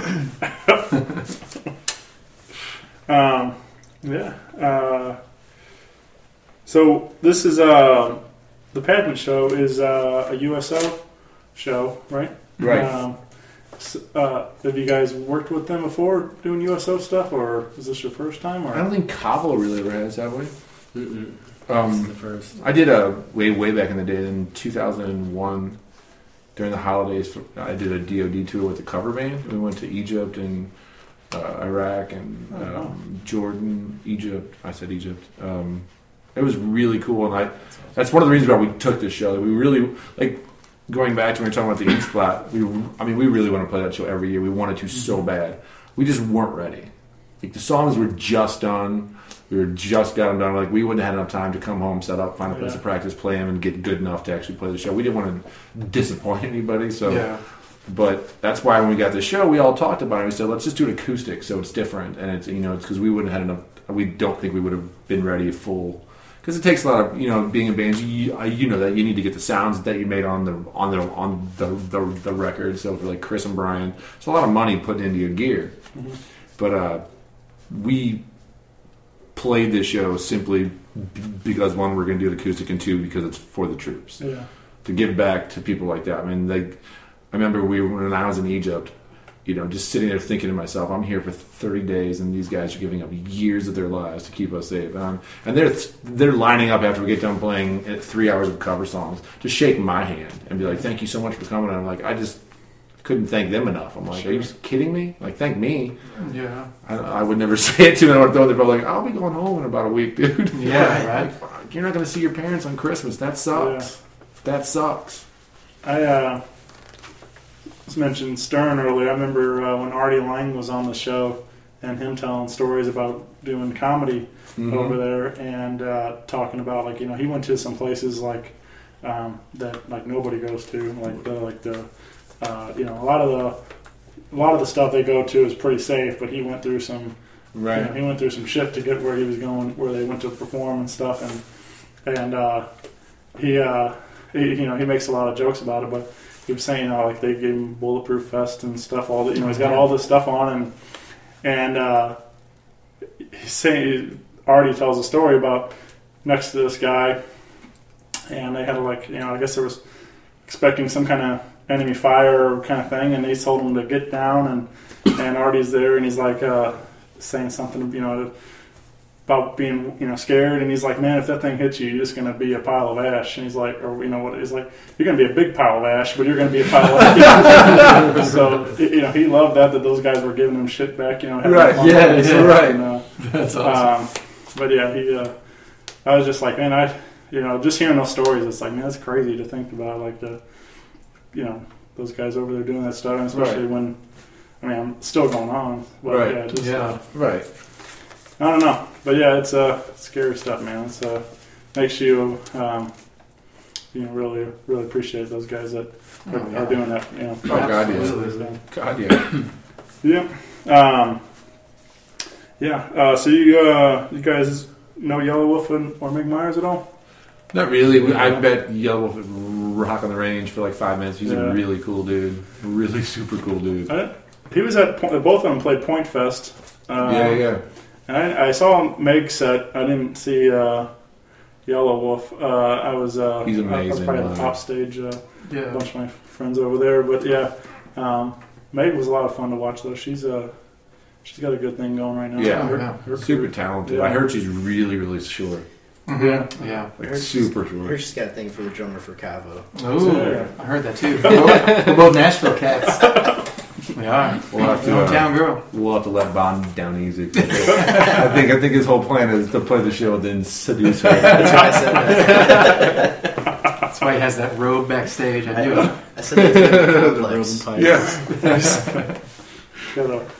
Um, yeah. Uh, so this is uh, the Padman show is uh, a U S O show, right? Right. Um, s- uh, have you guys worked with them before doing U S O stuff, or is this your first time? Or I don't think Cabo really ever had us that way. Mm-mm. Um, the first. I did a way way back in the day in two thousand one. during the holidays, I did a D O D tour with a cover band. We went to Egypt and uh, Iraq and um, Jordan, Egypt. I said Egypt. Um, it was really cool, and I. That's one of the reasons why we took this show. That we really like going back to when we were talking about the Ink Splat. We, I mean, we really want to play that show every year. We wanted to so bad. We just weren't ready. Like the songs were just done. We were just got them done. Like we wouldn't have had enough time to come home, set up, find a place Yeah. to practice, play them, and get good enough to actually play the show. We didn't want to disappoint anybody. So, Yeah. but that's why when we got the show, we all talked about it. We said, let's just do it acoustic, so it's different, and it's you know it's because we wouldn't have had enough. We don't think we would have been ready full. Because it takes a lot of you know being in bands. You, uh, you know that you need to get the sounds that you made on the on the on the the, the record. So for like Chris and Brian, it's a lot of money put into your gear. Mhm. But uh, we played this show simply b- because one, we're going to do it acoustic, and two, because it's for the troops Yeah. to give back to people like that. I mean, like I remember we when I was in Egypt. You know, just sitting there thinking to myself, I'm here for thirty days, and these guys are giving up years of their lives to keep us safe. And, I'm, and they're they're lining up after we get done playing at three hours of cover songs to shake my hand and be like, "Thank you so much for coming." And I'm like, I just couldn't thank them enough. I'm like, "Are you kidding me? Like, thank me." Yeah. I, I would never say it to them. I would throw them, but like, I'll be going home in about a week, dude. Yeah, right. Like, you're not going to see your parents on Christmas. That sucks. That sucks. I uh, was mentioned Stern earlier. I remember uh, when Artie Lang was on the show and him telling stories about doing comedy Mhm. over there and uh, talking about like you know he went to some places like um, that like nobody goes to like the like the uh, you know a lot of the a lot of the stuff they go to is pretty safe, but he went through some you know, he went through some shit to get where he was going, where they went to perform and stuff, and and uh, he, uh, he, you know, he makes a lot of jokes about it. But he was saying, you know, like they gave him bulletproof vest and stuff. All that, you know, he's got all this stuff on, and and uh, he's saying, Artie tells a story about next to this guy, and they had like, you know, I guess there was expecting some kind of enemy fire kind of thing, and they told him to get down, and and Artie's there, and he's like. Uh, saying something, you know, about being, you know, scared, and he's like, man, if that thing hits you, you're just going to be a pile of ash. And he's like, or, you know, what he's like, you're going to be a big pile of ash, but you're going to be a pile of ash. So, you know, he loved that, that those guys were giving him shit back, you know. having Right, fun yeah, with it. yeah, right. And, uh, That's awesome. um, but yeah, he, uh, I was just like, man, I, you know, just hearing those stories, it's like, man, that's crazy to think about, like, the, you know, those guys over there doing that stuff, and especially Right. when, I mean, I'm still going on, but Right. yeah, just, Yeah. uh, Right. I don't know, but yeah, it's uh, scary stuff, man. It's uh, makes you, um, you know, really, really appreciate those guys that are, Oh, yeah. are doing that. You know, Oh, God, yeah. absolutely. God, yeah. Yeah, um, yeah. Uh, so you, uh, you guys know Yellow Wolf and, or Mig Myers at all? Not really. We- I bet Yellow Wolf would rock on the range for like five minutes. He's Yeah. a really cool dude. Really super cool dude. I, he was at Point, both of them played Point Fest. Um, yeah, yeah. And I, I saw Meg's set. I didn't see uh, Yellow Wolf. Uh, I was uh, He's I was amazing, probably at man. the top stage. Uh, a Yeah. bunch of my friends over there, but yeah, um, Meg was a lot of fun to watch though. She's uh, she's got a good thing going right now. Yeah. Her- Yeah. her Super career- talented. Yeah. I heard she's really, really short. Mhm. Yeah. Yeah. Like Heard super Her short. she's got a thing for the drummer for Cavo. Ooh, Yeah. I heard that too. We're both, we're both Nashville cats. We are. We'll have to, uh, Hometown girl. we'll have to let Bond down easy. I think I think his whole plan is to play the show and then seduce her. That's why I said that. That's why he has that robe backstage. I knew it. I said that's gonna be The complex. Rosen pipe. Yes. Got a-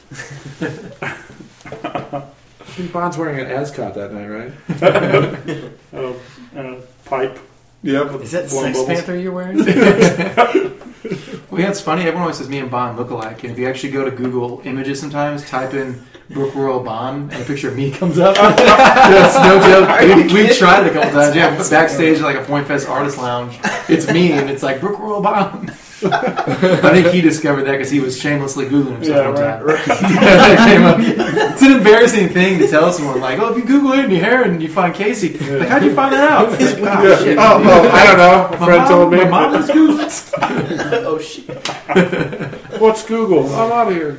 I think Bond's wearing an ascot that night, right? a, a pipe. Yep. with Is that blown Sex bubbles. Panther you're wearing? Well, yeah, it's funny. Everyone always says me and Bond look alike. And if you actually go to Google Images sometimes, type in Brooke Royal Bond, and a picture of me comes up. That's no joke. We, we've tried it a couple times. Yeah, backstage at like a Point Fest artist lounge. It's me, and it's like Brooke Royal Bond. I think he discovered that because he was shamelessly Googling himself Yeah, one time. right, right. That came up. It's an embarrassing thing to tell someone, like, oh, if you Google Andy Heron and you find Casey, like, how'd you find that out? It's like, wow, Yeah. shit. Oh, well, I don't know. A My friend mom- told me. My mom was Googling. Oh shit! What's Google? I'm out of here.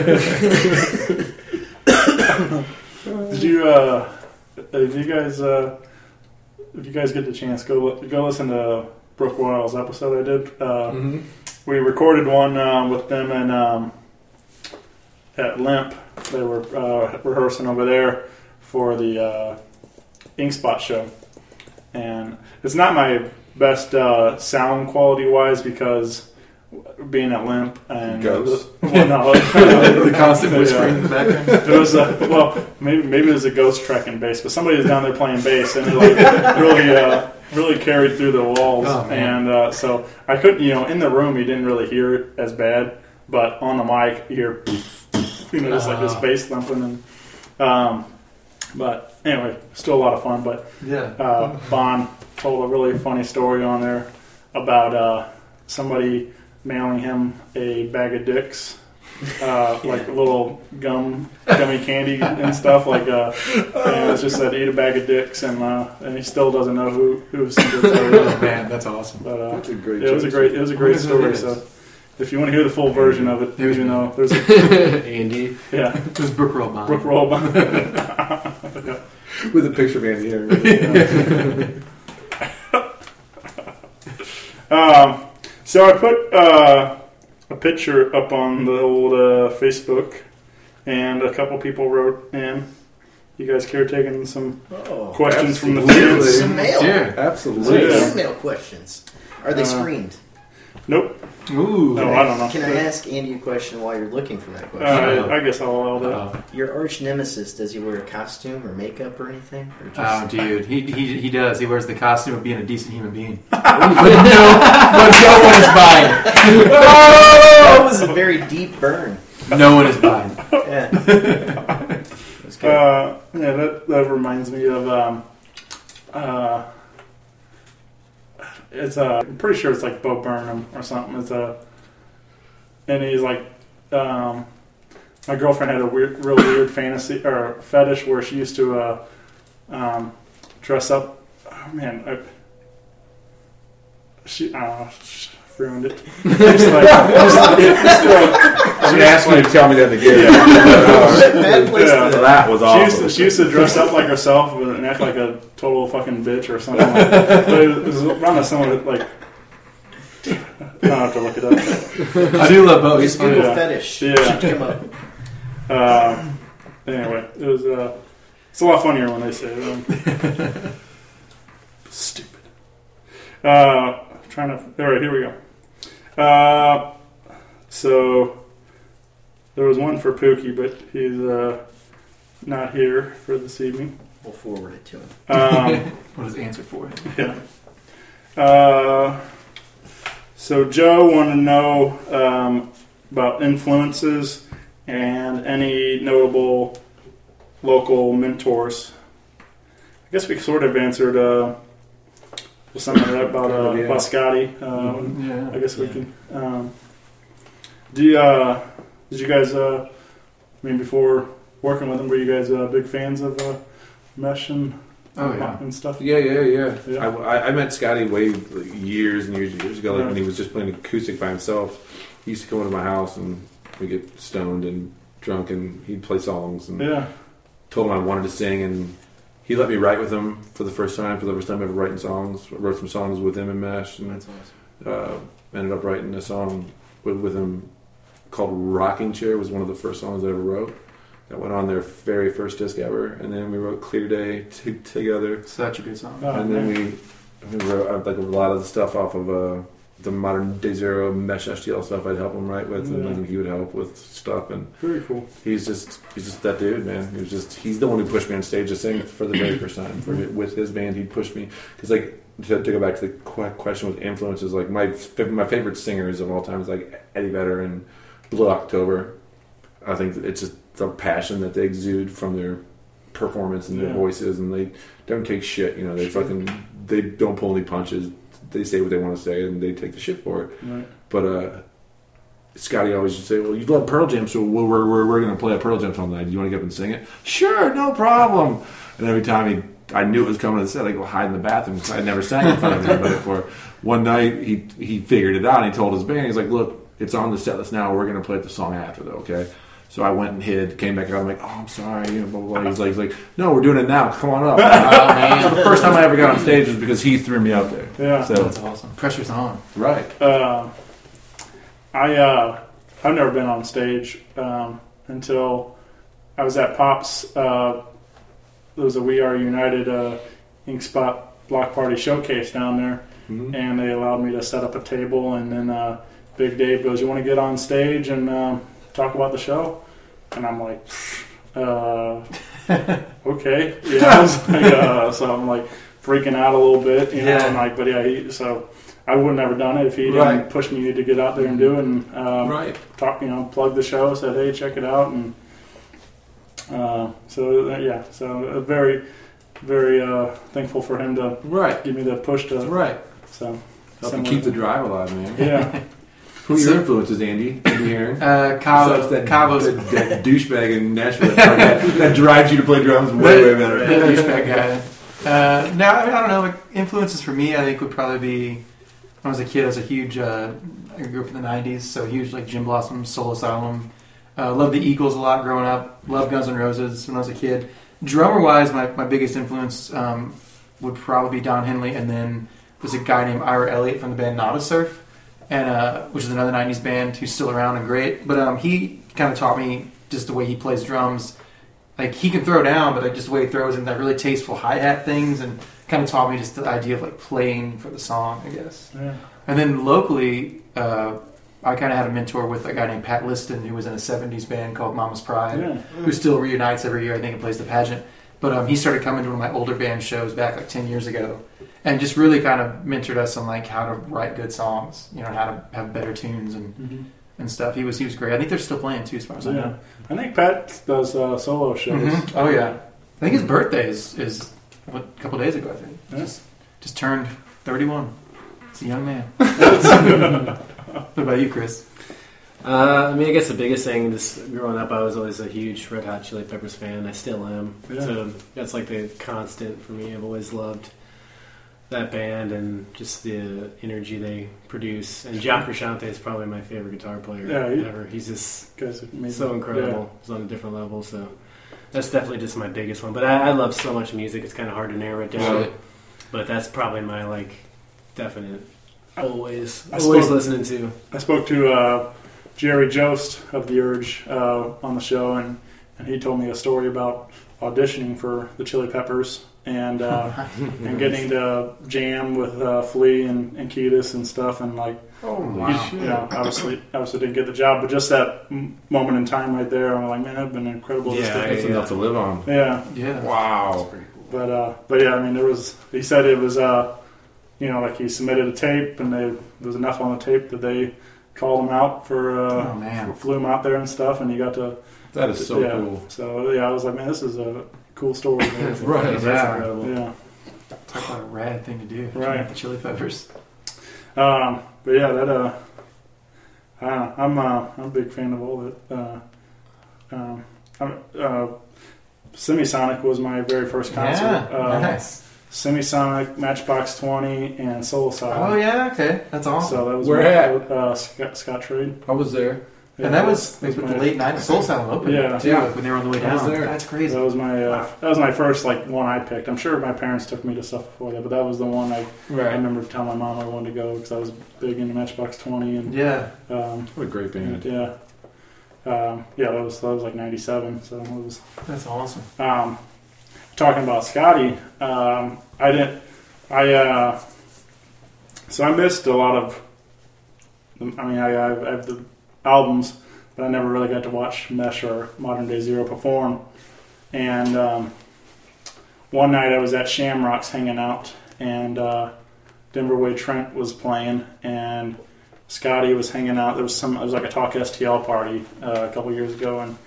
Did you? Uh, did you guys? Uh, if you guys get the chance, go go listen to Brooke Royals episode I did. Uh, Mm-hmm. We recorded one uh, with them and um, at Limp. They were uh, rehearsing over there for the uh, Ink Spot show, and it's not my best uh, sound quality wise because being at Limp and Ghosts. well, no, the constant whispering in the background. it was uh, well, maybe maybe it was a ghost tracking bass, but somebody was down there playing bass and it like really uh, really carried through the walls, Oh, man. and uh, so I couldn't, you know, in the room you didn't really hear it as bad, but on the mic you hear, you know, just like this Oh. bass thumping, and um, but anyway, still a lot of fun. But Yeah. uh, Bon told a really funny story on there about uh, somebody mailing him a bag of dicks. Uh, like a little gum, gummy candy and stuff. Like, uh, and it's just said eat a bag of dicks, and uh, and he still doesn't know who who sent it. So, Oh, man, that's awesome. but uh, That's a great. it was a choice. great it was a great Who story. is it? So if you want to hear the full version of it, There's even me. though there's a, Andy. yeah, It was Brooke Rollbahn. Brooke Rollbahn. with a picture of Andy here. Um, so I put uh, a picture up on the old uh, Facebook, and a couple people wrote in. You guys care taking some Oh, questions from the absolutely. fans? some mail. Yeah. Absolutely. Yeah. Email questions. Are they Uh, screened? Nope. Ooh. No, I don't know. Can I ask Andy a question while you're looking for that Uh, question? I guess I'll allow that. Uh, Your arch nemesis, does he wear a costume or makeup or anything? Or just oh, dude, he, he he does. He wears the costume of being a decent human being. but no, but no one is buying. that was a very deep burn. No one is buying. Yeah. That's good. Uh, yeah, that, that reminds me of um, uh, it's uh, I'm pretty sure it's like Bo Burnham or something. It's a and he's like, um, my girlfriend had a weird, real weird fantasy or fetish where she used to uh, um, dress up. Oh man, I, she I don't know, she ruined it. Just like, just, it, just, uh, I'm gonna ask you to tell me that again. Bad place yeah. to That was She used, to, awesome. she used to dress up like herself and act like a total fucking bitch or something. Like that. But it was around the similar, like, I'll have to look it up. I do love Bo. He's Just funny. Google Yeah. fetish. Yeah. Should come up. Uh, anyway, it was uh, it's a lot funnier when they say it. Um, stupid. Uh, trying to. All right, here we go. Uh, so there was one for Pookie, but he's uh, not here for this evening. We'll forward it to him. Um, What is the answer for him? Yeah. Uh, so Joe wanted to know um, about influences and any notable local mentors. I guess we sort of answered uh, some of that about, uh, Yeah. about Scotty. Um, Yeah. I guess we can. Um, do you, uh, did you guys? Uh, I mean, before working with him, were you guys uh, big fans of uh, Mesh and Oh, yeah. and stuff? Yeah, yeah, yeah. Yeah. I, I, I met Scotty way like, years and years and years ago, like Yeah. when he was just playing acoustic by himself. He used to come into my house and we get stoned and drunk, and he'd play songs. And Yeah. told him I wanted to sing, and he let me write with him for the first time. For the first time ever writing songs, I wrote some songs with him and Mesh, and That's awesome. uh, ended up writing a song with, with him called "Rocking Chair." Was one of the first songs I ever wrote. That went on their very first disc ever, and then we wrote "Clear Day" t- together. Such a good song. Oh, and then man. we, we wrote uh, like a lot of the stuff off of uh, the modern day zero Mesh S T L stuff. I'd help him write with, and Yeah. then he would help with stuff. And Very cool. he's just he's just that dude, man. He was just he's the one who pushed me on stage to sing for the very first time. For with his band, he pushed me because like to, to go back to the qu- question with influences. Like my my favorite singers of all time is like Eddie Vedder and Blue October. I think that it's just the passion that they exude from their performance and their Yeah. voices, and they don't take shit. You know, they fucking they don't pull any punches. They say what they want to say, and they take the shit for it. Right. But uh, Scotty always used to say, "Well, you love Pearl Jam, so we're we're, we're going to play a Pearl Jam song tonight. Do you want to get up and sing it?" Sure, no problem. And every time he, I knew it was coming to the set, I go hide in the bathroom because I'd never sang in front of anybody before. One night he he figured it out, and he told his band, he's like, "Look, it's on the set list now. We're going to play the song after, though, okay?" So I went and hid, came back out. I'm like, oh, I'm sorry. You know, blah, blah, blah. He's like, he's like, no, we're doing it now. Come on up. Oh, man. So the first time I ever got on stage was because he threw me out there. Yeah. So That's awesome. Pressure's on. right. Uh, I uh, I've never been on stage um, until I was at Pops. Uh, there was a We Are United uh, Ink Spot Block Party showcase down there, Mm-hmm. and they allowed me to set up a table. And then uh, Big Dave goes, "You want to get on stage and um, talk about the show?" And I'm like, uh, "Okay, yeah." I was like, uh, so I'm like freaking out a little bit, you know. Yeah. And like, but yeah, he, so I would have never done it if he didn't Right. push me to get out there and do it and um, Right. talk, you know, plug the show. Said, "Hey, check it out," and uh, so uh, yeah, so uh, very, very uh, thankful for him to Right. give me the push to. Right. So Helping keep the drive alive, man. yeah. Who are your influences, Andy? Andy Heron? Uh, Besides Cabo, that, Cabo's that, that douchebag in Nashville that, that drives you to play drums way, way better. Yeah, douchebag guy. Uh, no, I, mean, I don't know. Like, influences for me, I think, would probably be when I was a kid. I was a huge. Uh, I grew up in the nineties, so huge like Jim Blossom, Soul Asylum. Uh, loved the Eagles a lot growing up. Loved Guns N' Roses when I was a kid. Drummer wise, my, my biggest influence um, would probably be Don Henley, and then there's a guy named Ira Elliott from the band Nada Surf, and uh, which is another nineties band who's still around and great. But um, he kind of taught me just the way he plays drums. Like, he can throw down, but like just the way he throws in that really tasteful hi-hat things, and kind of taught me just the idea of like playing for the song, I guess. Yeah. And then locally, uh, I kind of had a mentor with a guy named Pat Liston, who was in a seventies band called Mama's Pride, Yeah. who still reunites every year, I think, and plays the pageant. But um, he started coming to one of my older band shows back like ten years ago, and just really kind of mentored us on like how to write good songs, you know, how to have better tunes and, Mm-hmm. and stuff. He was he was great. I think they're still playing too, as far as I Yeah. know. I think Pat does uh, solo shows. Mhm. Oh yeah, I think his birthday is, is what, a couple days ago. I think Yeah. just just turned thirty-one. It's a young man. What about you, Chris? Uh, I mean, I guess the biggest thing, just growing up, I was always a huge Red Hot Chili Peppers fan. I still am. Yeah. So that's like the constant for me. I've always loved that band and just the energy they produce. And John Frusciante is probably my favorite guitar player Yeah, he- ever. He's just Guys are amazing. so incredible. He's on a different level. So that's definitely just my biggest one. But I, I love so much music; it's kind of hard to narrow it down. Right. But that's probably my like definite. Always, I always spoke- listening to. I spoke to uh, Jerry Jost of The Urge uh, on the show, and, and he told me a story about auditioning for the Chili Peppers and uh, and getting to jam with uh, Flea and, and Kiedis and stuff, and like, Oh, you, you know, obviously, obviously didn't get the job, but just that m- moment in time right there, I'm like, man, that'd been incredible. Yeah, just to- That's Yeah. enough to live on. yeah. Yeah. Wow. But uh, but yeah, I mean, there was. He said it was, uh, you know, like he submitted a tape, and they there was enough on the tape that they called him out for, uh, Oh man. flew him out there and stuff, and he got to. That is so yeah. cool. So yeah, I was like, man, this is a cool story. man. Right. That's Yeah. incredible. Yeah. Talk about a rad thing to do. Right. The Chili Peppers. Um, but yeah, that uh, I don't know. I'm uh, I'm a big fan of all that. Uh, um, I'm, uh, Semisonic was my very first concert. Yeah. Uh, Nice. Semisonic, Matchbox twenty, and Soul Asylum. Oh yeah. Okay. That's awesome. So that was Where my, at? Uh, Scott, Scott Trade. I was there. and that was, that like, my- the late nineties Soul Sound open. Yeah. Too, Yeah. like, when they were on the way I was down. there. That's crazy. That was my uh, that was my first like one I picked. I'm sure my parents took me to stuff before that, but that was the one I, I remember telling my mom I wanted to go because I was big into Matchbox twenty and Yeah. um, What a great band. yeah, um, yeah. That was that was like ninety-seven. So it was That's awesome. um, talking about Scotty. Um, I didn't. I uh, so I missed a lot of. I mean, I, I have the albums, but I never really got to watch Mesh or Modern Day Zero perform. And um, one night I was at Shamrocks hanging out, and uh, Denver Way Trent was playing, and Scotty was hanging out. There was some. It was like a Talk S T L party uh, a couple years ago, and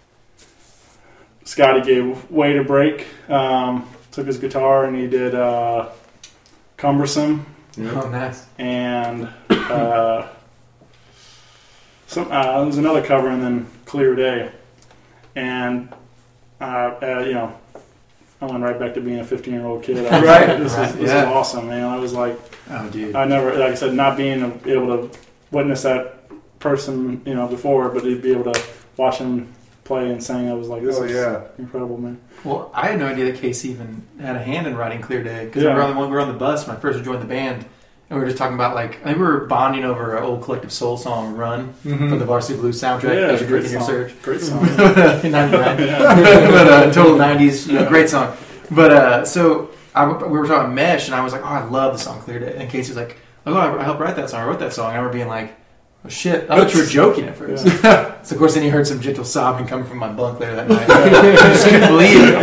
Scotty gave Wade a break. Um, took his guitar and he did uh, Cumbersome Yeah. Oh, nice. and uh, some. Uh, there was another cover and then Clear Day, and uh, uh, you know. I went right back to being a fifteen-year-old kid. I was Right. like, this, Right, is, this yeah. is awesome, man. I was like, Oh, dude. I never, like I said, not being able to witness that person, you know, before, but to be able to watch him play and sing, I was like, this Oh, is yeah. incredible, man. Well, I had no idea that Casey even had a hand in writing Clear Day because Yeah. we, were on the- we were on the bus when I first joined the band, and we were just talking about like I think we were bonding over an old Collective Soul song "Run" Mm-hmm. from the Varsity Blues soundtrack. Yeah, as you're great drinking your song. surge. Great song. in ninety-nine, but uh, total nineties, you know, great song. But uh, so I, we were talking Mesh, and I was like, "Oh, I love the song Clear Day." And Casey was like, "Oh, I helped write that song. I wrote that song." And I remember being like, "Oh shit!" I thought you were joking at first. Yeah. So of course, then he heard some gentle sobbing coming from my bunk later that night. I just couldn't believe it.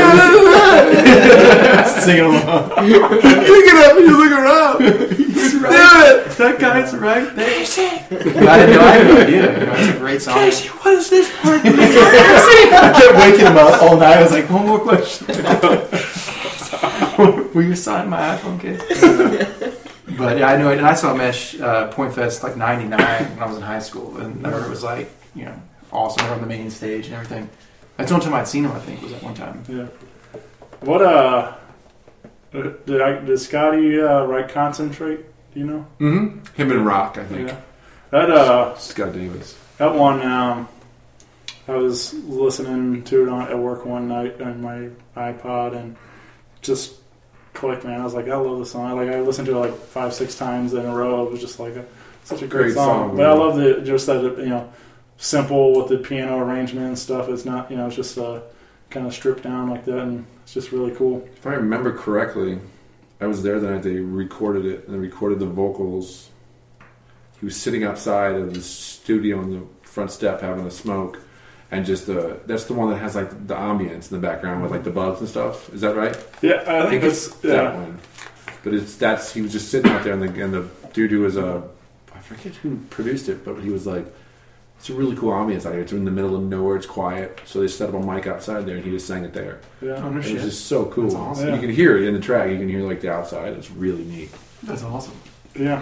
Let's singing along. Pick it up and you look around. He's right. That guy's right there. I had no, I had no idea. You know, it's a great song. Casey, what is this part? I kept waking him up all night. I was like, one more question. Will you sign my iPhone case? But yeah, I know it. And I saw Mesh uh, Point Fest like ninety-nine when I was in high school. And I remember it was like, you know, awesome on the main stage and everything. That's the only time I'd seen him, I think, was at one time. Yeah. What, uh, did, I, did Scotty uh, write Concentrate? Do you know? Mm-hmm. Him and Rock, I think. Yeah. That, uh, Scott Davis. that one, um, I was listening to it on, at work one night on my iPod and just clicked, man. I was like, I love this song. I, like, I listened to it like five, six times in a row. It was just like a, such a great, Great song. song, But I man. love the, just that, you know, simple with the piano arrangement and stuff. It's not, you know, it's just uh, kind of stripped down like that, and it's just really cool. If I remember correctly, I was there the night they recorded it, and they recorded the vocals. He was sitting outside of the studio on the front step having a smoke, and just the that's the one that has like the ambience in the background with like the bugs and stuff. Is that right? Yeah, I think, it's, that yeah. one. But it's that's he was just sitting out there, and the and the dude who was uh, I forget who produced it, but he was like, it's a really cool ambience out here. It's in the middle of nowhere. It's quiet, so they set up a mic outside there, and he just sang it there. Oh, Yeah. no And it shit. was just so cool. That's awesome. Yeah. You can hear it in the track. You can hear like the outside. It's really neat. That's awesome. Yeah.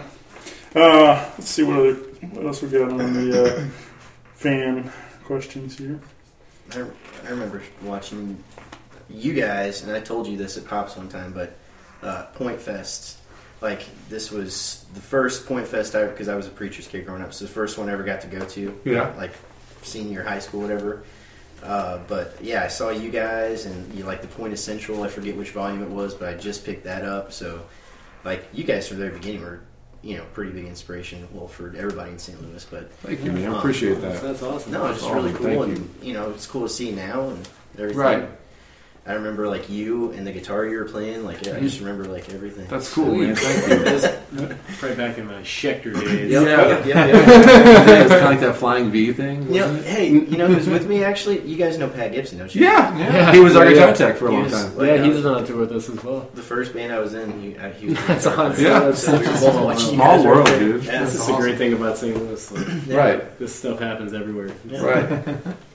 Uh, let's see what other what else we got on the uh, fan questions here. I, I remember watching you guys, and I told you this at Pops one time, but uh, Point Fest, like this was the first Point Fest I because I was a preacher's kid growing up, so the first one I ever got to go to. Yeah. Like senior high school, whatever. Uh, but yeah, I saw you guys, and you like the Point Essential. I forget which volume it was, but I just picked that up. So, like you guys from the very beginning were, you know, pretty big inspiration. Well, for everybody in Saint Louis, but Thank you, man. I Um, appreciate that. That's awesome. no, it's just Oh, really thank cool, you. and you know, it's cool to see now and everything. Right. I remember like you and the guitar you were playing. Like I just remember like everything. That's cool, man. Thank you. Right back in my Schecter days. Yep, Yeah. yep, yep, yep. It was kind of like that flying V thing. You know, wasn't it? hey, you know who's with me? Actually, you guys know Pat Gibson, don't you? Yeah. Yeah. He was our Yeah, guitar yeah. tech for a He long was, time. like, Yeah, I he's was- been on tour with us as well. the first band I was in. He, uh, he was That's awesome. Yeah. So we were both watching you Small guys world, right there. dude. Yeah, That's it's the great thing about Saint Louis. Like, Yeah. Right. this stuff happens everywhere. Yeah. Right.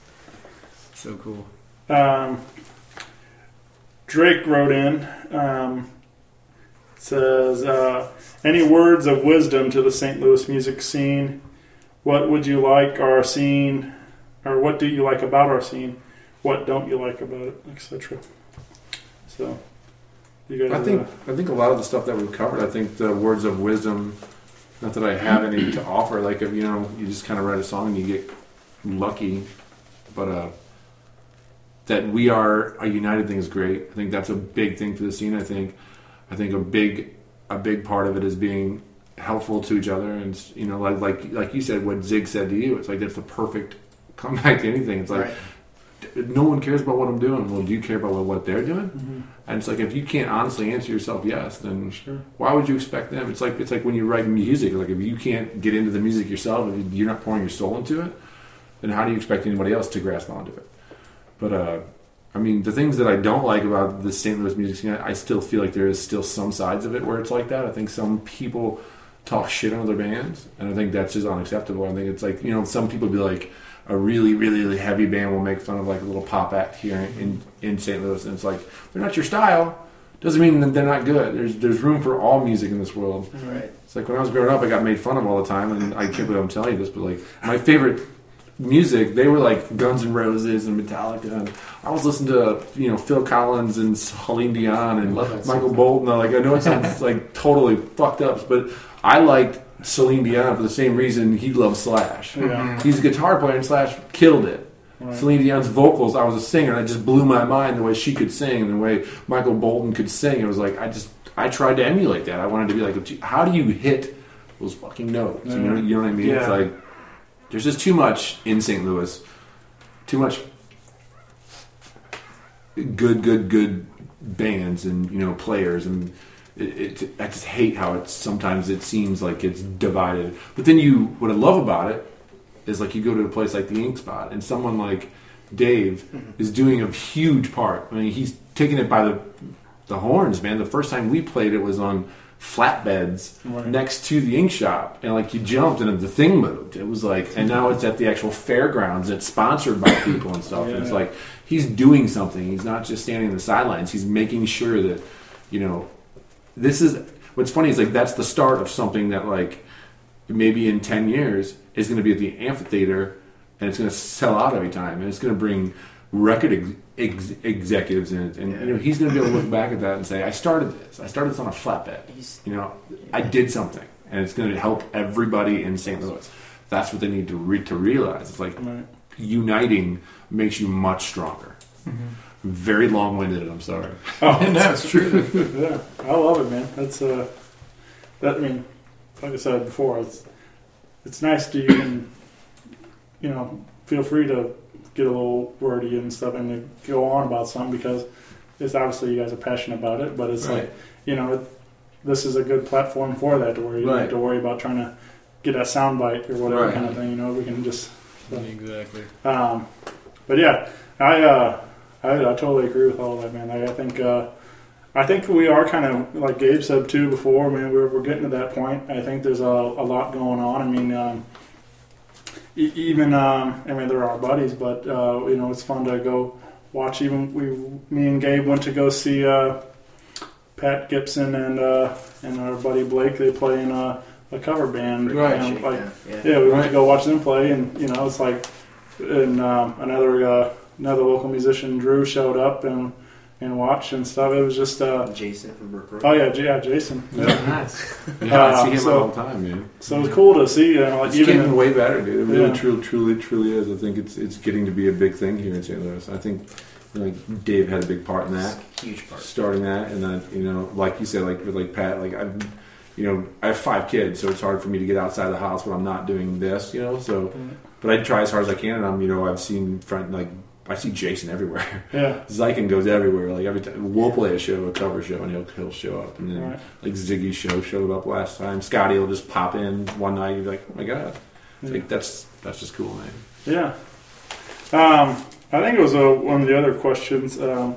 So cool. Um, Drake wrote in, um, says, uh, any words of wisdom to the Saint Louis music scene? What would you like our scene, or what do you like about our scene? What don't you like about it, et cetera. So, you guys. I think uh, I think a lot of the stuff that we've covered. I think the words of wisdom. Not that I have any to offer. Like if you know, you just kind of write a song and you get lucky, but uh, that we are a united thing is great. I think that's a big thing for the scene. I think I think a big a big part of it is being helpful to each other, and you know, like like like you said, what Zig said to you. It's like that's the perfect comeback to anything. It's like. Right. No one cares about what I'm doing. Well, do you care about what, what they're doing? mhm. And it's like if you can't honestly answer yourself yes, then Sure. why would you expect them? It's like it's like when you write music. Like if you can't get into the music yourself, if you're not pouring your soul into it, then how do you expect anybody else to grasp onto it? But uh, I mean, the things that I don't like about the Saint Louis music scene, I still feel like there is still some sides of it where it's like that. I think some people talk shit on other bands, and I think that's just unacceptable. I think it's like, you know, some people be like, a really, really, really heavy band will make fun of like a little pop act here in, in Saint Louis, and it's like, they're not your style. Doesn't mean that they're not good. There's there's room for all music in this world. Right. It's like when I was growing up, I got made fun of all the time, and I can't believe I'm telling you this, but like my favorite music, they were like Guns N' Roses and Metallica, and I was listening to, you know, Phil Collins and Celine Dion and Love that Michael stuff. Bolton. Like I know it sounds like totally fucked up, but I liked Celine Dion for the same reason he loves Slash. Yeah. He's a guitar player and Slash killed it. Right. Celine Dion's vocals, I was a singer and I just blew my mind the way she could sing and the way Michael Bolton could sing. It was like, I just, I tried to emulate that. I wanted to be like, how do you hit those fucking notes? You know, you know what I mean? Yeah. It's like, there's just too much in Saint Louis. Too much good, good, good bands and, you know, players. And it, it, I just hate how it sometimes it seems like it's divided. But then you, what I love about it is like you go to a place like the Ink Spot and someone like Dave is doing a huge part. I mean, he's taking it by the the horns, man. The first time we played it was on flatbeds Right. next to the ink shop, and like you jumped and the thing moved. It was like, and now it's at the actual fairgrounds. It's sponsored by people and stuff. And it's Yeah. like he's doing something. He's not just standing in the sidelines. He's making sure that, you know, this is what's funny is like that's the start of something that like maybe in ten years is going to be at the amphitheater and it's going to sell out every time and it's going to bring record ex- ex- executives in it, and you know he's going to be able to look back at that and say, I started this I started this on a flatbed, you know, I did something, and it's going to help everybody in Saint Louis. That's what they need to re- to realize. It's like Right. uniting makes you much stronger. Very long-winded, I'm sorry. Oh, That's true. yeah, I love it, man. That's uh, that I mean, like I said before, it's it's nice to even, you know, feel free to get a little wordy and stuff and to go on about something because it's obviously you guys are passionate about it, but it's Right. like, you know, it, this is a good platform for that to where you don't Right. have to worry about trying to get a sound bite or whatever Right. kind of thing. You know, we can just. Exactly. Um, but yeah, I, uh, I I totally agree with all that, man. I, I think uh, I think we are kind of like Gabe said too before. Man, we're we're getting to that point. I think there's a, a lot going on. I mean, um, e- even um, I mean they're our buddies, but uh, you know it's fun to go watch. Even we, me and Gabe went to go see uh, Pat Gibson and uh, and our buddy Blake. They play in a, a cover band, Right. and, like. yeah, yeah. Yeah, we went Right. to go watch them play, and you know, it's like, and um, another uh, another local musician, Drew, showed up and and watched and stuff. It was just, uh, Jason from Brook Road. oh yeah, J- yeah, Jason. Yeah. Nice. Yeah, I see Uh, him so- all the time, man. So it was cool to see, you know, like It's even getting way better, dude. It really, Yeah. truly, truly, truly is. I think it's it's getting to be a big thing here in Saint Louis. I think, you know, like Dave had a big part in that, Huge part. starting that, and then you know, like you said, like with like Pat, like I've, you know, I have five kids, so it's hard for me to get outside the house when I'm not doing this, you know. So, but I try as hard as I can, and I'm, you know, I've seen friend like I see Jason everywhere. yeah, Zyken goes everywhere. Like every time we'll play a show, a cover show, and he'll he'll show up. And then Right. like Ziggy's show showed up last time. Scotty will just pop in one night. You'd be like, oh my god, it's Yeah. like that's that's just cool, man. yeah. Um, I think it was uh, one of the other questions, um,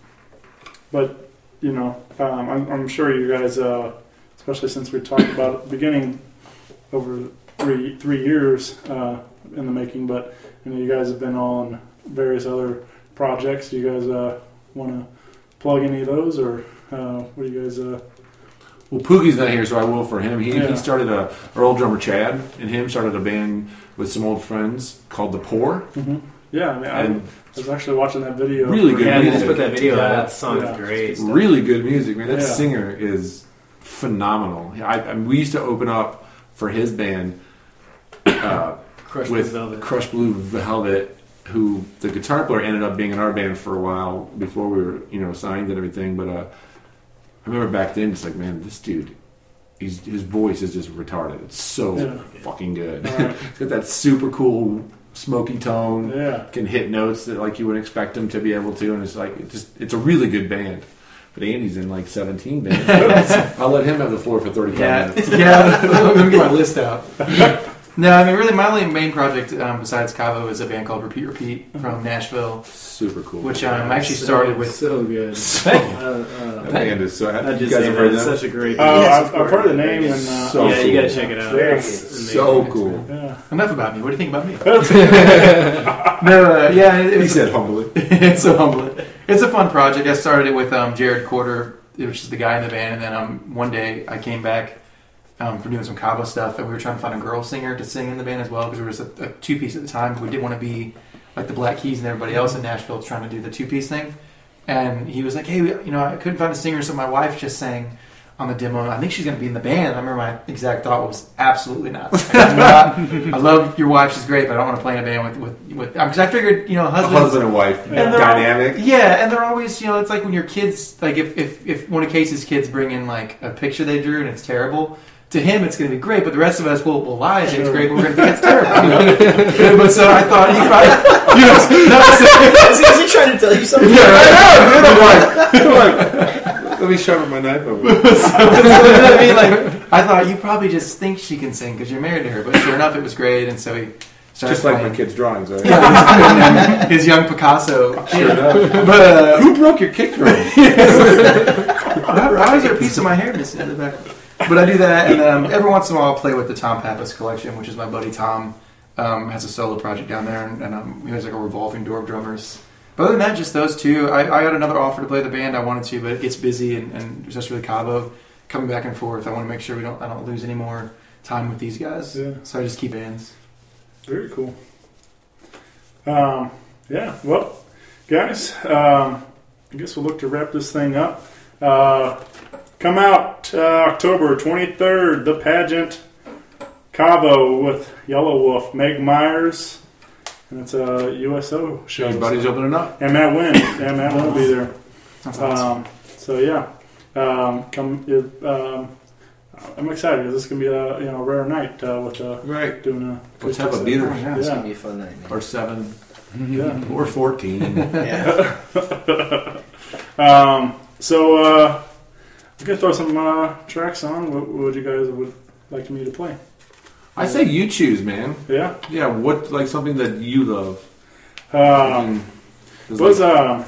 but you know, um, I'm, I'm sure you guys, uh, especially since we talked about at the beginning over three three years uh, in the making, but you know, you guys have been on various other projects. Do you guys uh, want to plug any of those, or uh, what do you guys? Uh, Well, Poogie's not here, so I will for him. He, Yeah. he started a our old drummer Chad and him started a band with some old friends called The Poor. yeah, I mean, I, And I was actually watching that video. Really for- good Yeah, they just music. put that video Yeah. out. That song Yeah. is great. stuff. really good music, man. That Yeah. singer is phenomenal. I, I, we used to open up for his band uh, Crushed with Velvet. Crush Blue Velvet, who the guitar player ended up being in our band for a while before we were, you know, signed and everything. But uh, I remember back then, it's like, man, this dude, he's, his voice is just retarded. It's so Yeah. fucking good. Right. It's got that super cool smoky tone. Yeah, Can hit notes that like you would expect him to be able to, and it's like it just it's a really good band. But Andy's in like seventeen bands. I'll let him have the floor for thirty-five Yeah, minutes. yeah. Let me get my list out. No, I mean, really, my only main project um, besides Cavo is a band called Repeat Repeat from Nashville, Super cool. which um, I actually So- started with. so good. Thank Uh, uh, that band is so. I You just guys say have that heard it's that? such a great. uh, Yes, I've, I've heard the name, and uh, So yeah, you got to cool. check it out. Yeah. It's So amazing. cool. yeah. Enough about me. What do you think about me? no, uh, yeah, it, it He was said humbly. it's so humbling. It's a fun project. I started it with um, Jared Corder, which is the guy in the band, and then um, one day I came back um, from doing some Cabo stuff, and we were trying to find a girl singer to sing in the band as well, because there was a, a two-piece at the time, but we didn't want to be like the Black Keys and everybody else in Nashville trying to do the two-piece thing. And he was like, hey, you know, I couldn't find a singer, so my wife just sang on the demo. I think she's going to be in the band. I remember my exact thought was absolutely not. I'm not I love your wife. She's great, but I don't want to play in a band with with with because I figured you know A husbands, husband and wife And they're dynamic. yeah, and they're always, you know, it's like when your kids, like if, if, if one of Casey's kids bring in like a picture they drew and it's terrible, to him it's going to be great, but the rest of us will, will lie and say it's great, but we're going to think it's terrible. You know? But so I thought he probably, you know, not saying, Is he, is he trying to tell you something? yeah, I know, I'm like, let me sharpen my knife over. so, so, I mean, like, I thought you probably just think she can sing because you're married to her, but sure enough, it was great, and so he started Just like playing. my kids' drawings, right? Yeah, his young Picasso. Sure enough. But uh, Who broke your kick drum? Why is there a piece of my hair missing in the back? But I do that, and um, every once in a while I'll play with the Tom Pappas collection, which is my buddy Tom. Um, has a solo project down there, and, and um, he has like a revolving door of drummers. But other than that, just those two. I, I got another offer to play the band. I wanted to, but it gets busy, and, and just really Cabo coming back and forth. I want to make sure we don't I don't lose any more time with these guys. Yeah. So I just keep bands. Very cool. Um, yeah, well, guys, um, I guess we'll look to wrap this thing up. Uh, come out uh, October twenty-third, The Pageant, Cabo with Yellow Wolf, Meg Myers, and it's a U S O show. Everybody's opening up. And Matt Wynn. Yeah, Matt Wynn will be there. That's awesome. Um, so yeah, um, come. It, um, I'm excited because this is gonna be a you know a rare night uh, with uh, Right. doing a. Let's have a beater. Oh, yeah. It's Yeah. gonna be a fun night, man. Or seven. Yeah. Or fourteen. Yeah. Um, so uh, I'm gonna throw some uh, tracks on. What, what would you guys would like me to play? I say you choose, man. Yeah. Yeah, what, like something that you love. I Um, mean, there's was like- uh,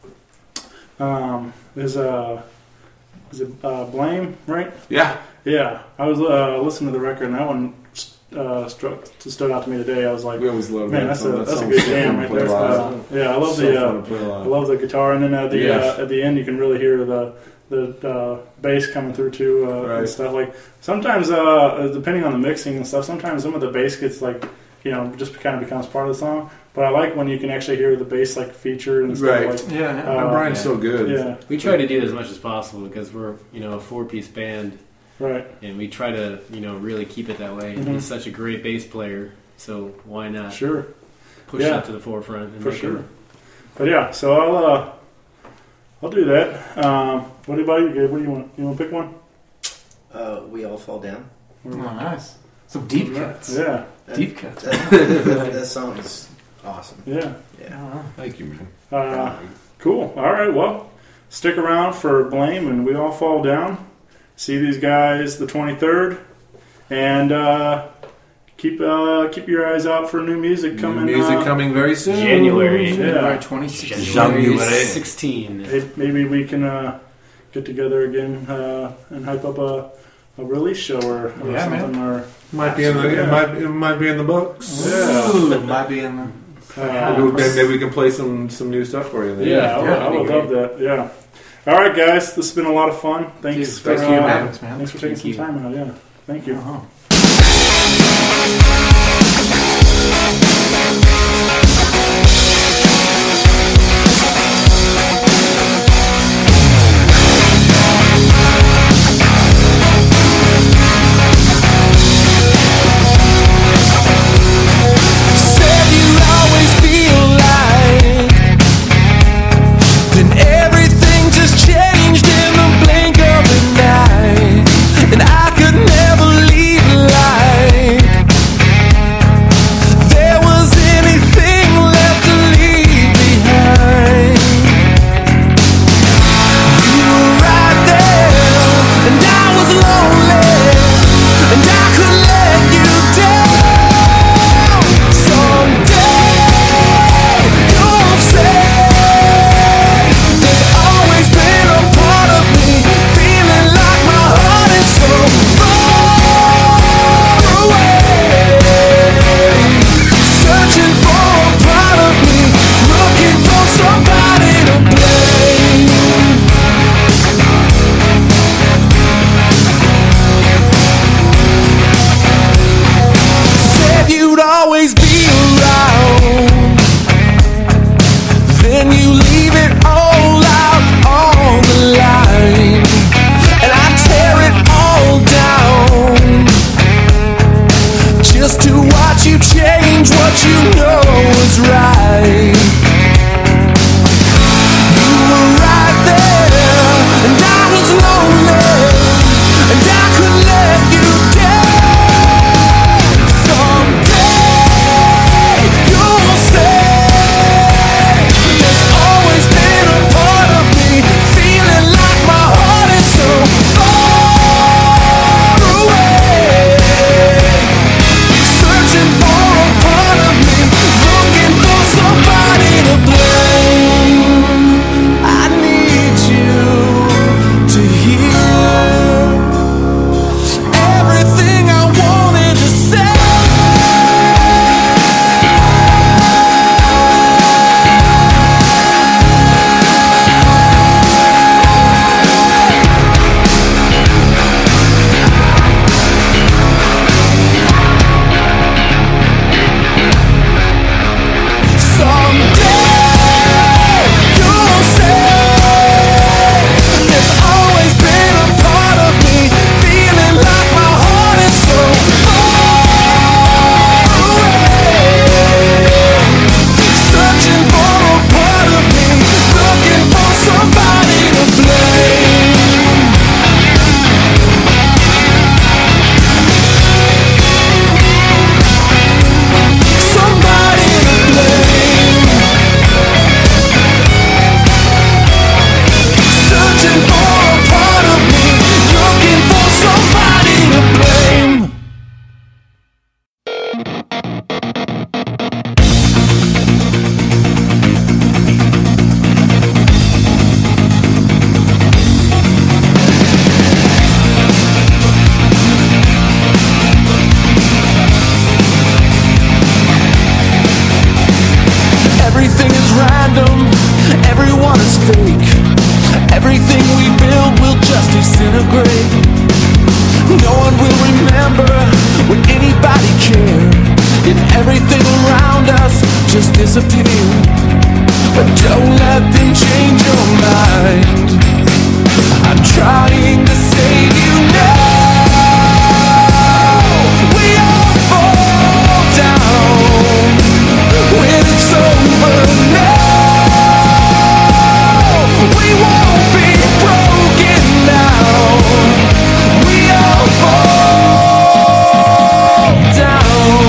um, is uh, is it uh, Blame, right? yeah. Yeah, I was uh, listening to the record, and that one uh, struck stood out to me today. I was like, We always love man, that that's a song. That that's a song's good so jam fun to right play there. live. Uh, yeah, I love So the fun uh, to play live. I love the guitar, and then at the Yes. uh, at the end, you can really hear the the uh, bass coming through too uh, Right. and stuff. Like sometimes, uh, depending on the mixing and stuff, sometimes some of the bass gets like you know just kind of becomes part of the song. But I like when you can actually hear the bass like featured and stuff. Right. Like, Yeah, yeah. Uh, And Brian's yeah. so good. yeah, We try to do as much as possible because we're, you know, a four-piece band, right. and we try to, you know, really keep it that way. Mhm. He's such a great bass player, so why not Sure, push Yeah. that to the forefront? And for make sure. him- But yeah, so I'll uh, I'll do that. Um, what about you, Gabe? What do you want? You want to pick one? Uh, we all fall down. Oh, nice. Some deep cuts. Yeah, Deep cuts. That, that, that song is awesome. yeah. Yeah. Thank you, man. Uh, cool. All right. Well, stick around for Blame and We All Fall Down. See these guys the twenty-third, and uh, keep uh, keep your eyes out for new music coming. New music uh, coming very soon. January. Yeah. January twenty-sixth. January. sixteen. Hey, maybe we can uh, get together again uh, and hype up a, a release show or, or Yeah, man. something. Or Might be in the. Yeah. It might. It might be in the books. Yeah. Ooh, might be in the... uh, Maybe, maybe we can play some some new stuff for you. Then. yeah, I would, Yeah, I that'd would be love that. Yeah. All right, guys. This has been a lot of fun. Thanks for Thank uh, you, man. Thanks, man. thanks for taking Thank some time out. Yeah. Thank you. Uh-huh. Said you'd always feel like then everything just changed in the blink of an eye, and I could never leave like there was anything left to disintegrate. No one will remember when anybody cared. If everything around us just disappeared. But don't let them change your mind. I'm trying to save you now. We all fall down when it's over now. We won't be broken now. We all fall down.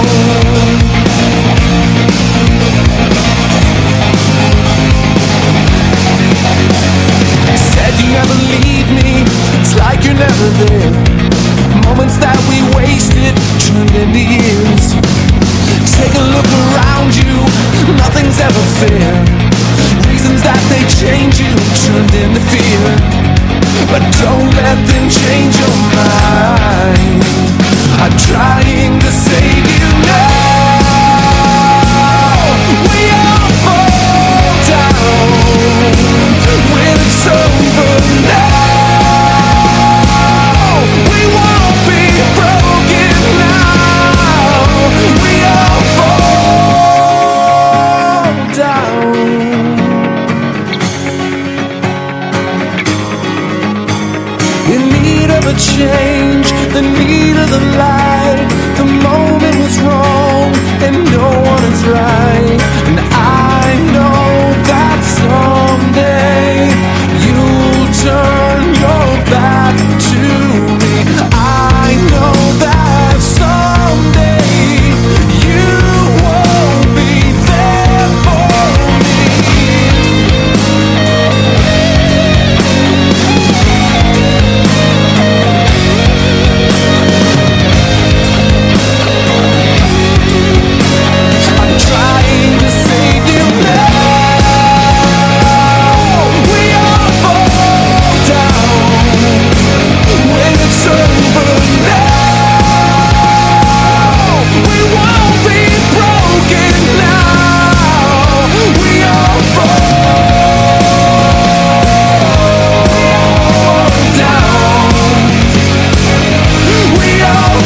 Said you never leave me, it's like you're never there. Moments that we wasted turned into years. Take a look around you, nothing's ever fair. Reasons that they change you turned into fear. But don't let them change your mind. I'm trying to save you now. We all fall down when it's over now. We won't be broken now. We all fall down. In need of a change, the need of the light. The moment was wrong and no one is right. And I know that someday you'll turn your back to me. I know that someday you won't be there for me. I'm trying to save you now. We all fall down when it's over now. We won't be broken now. We all fall down. We all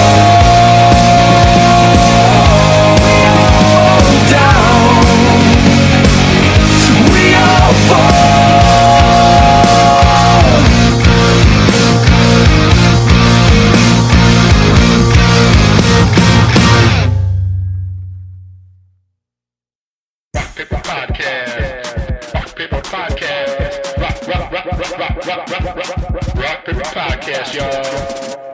fall down. We all fall. Rock Paper Podcast. Rock Paper Podcast. Rock, rock, rock, rock, rock, rock, rock, rock, rock, rock Paper Podcast, y'all.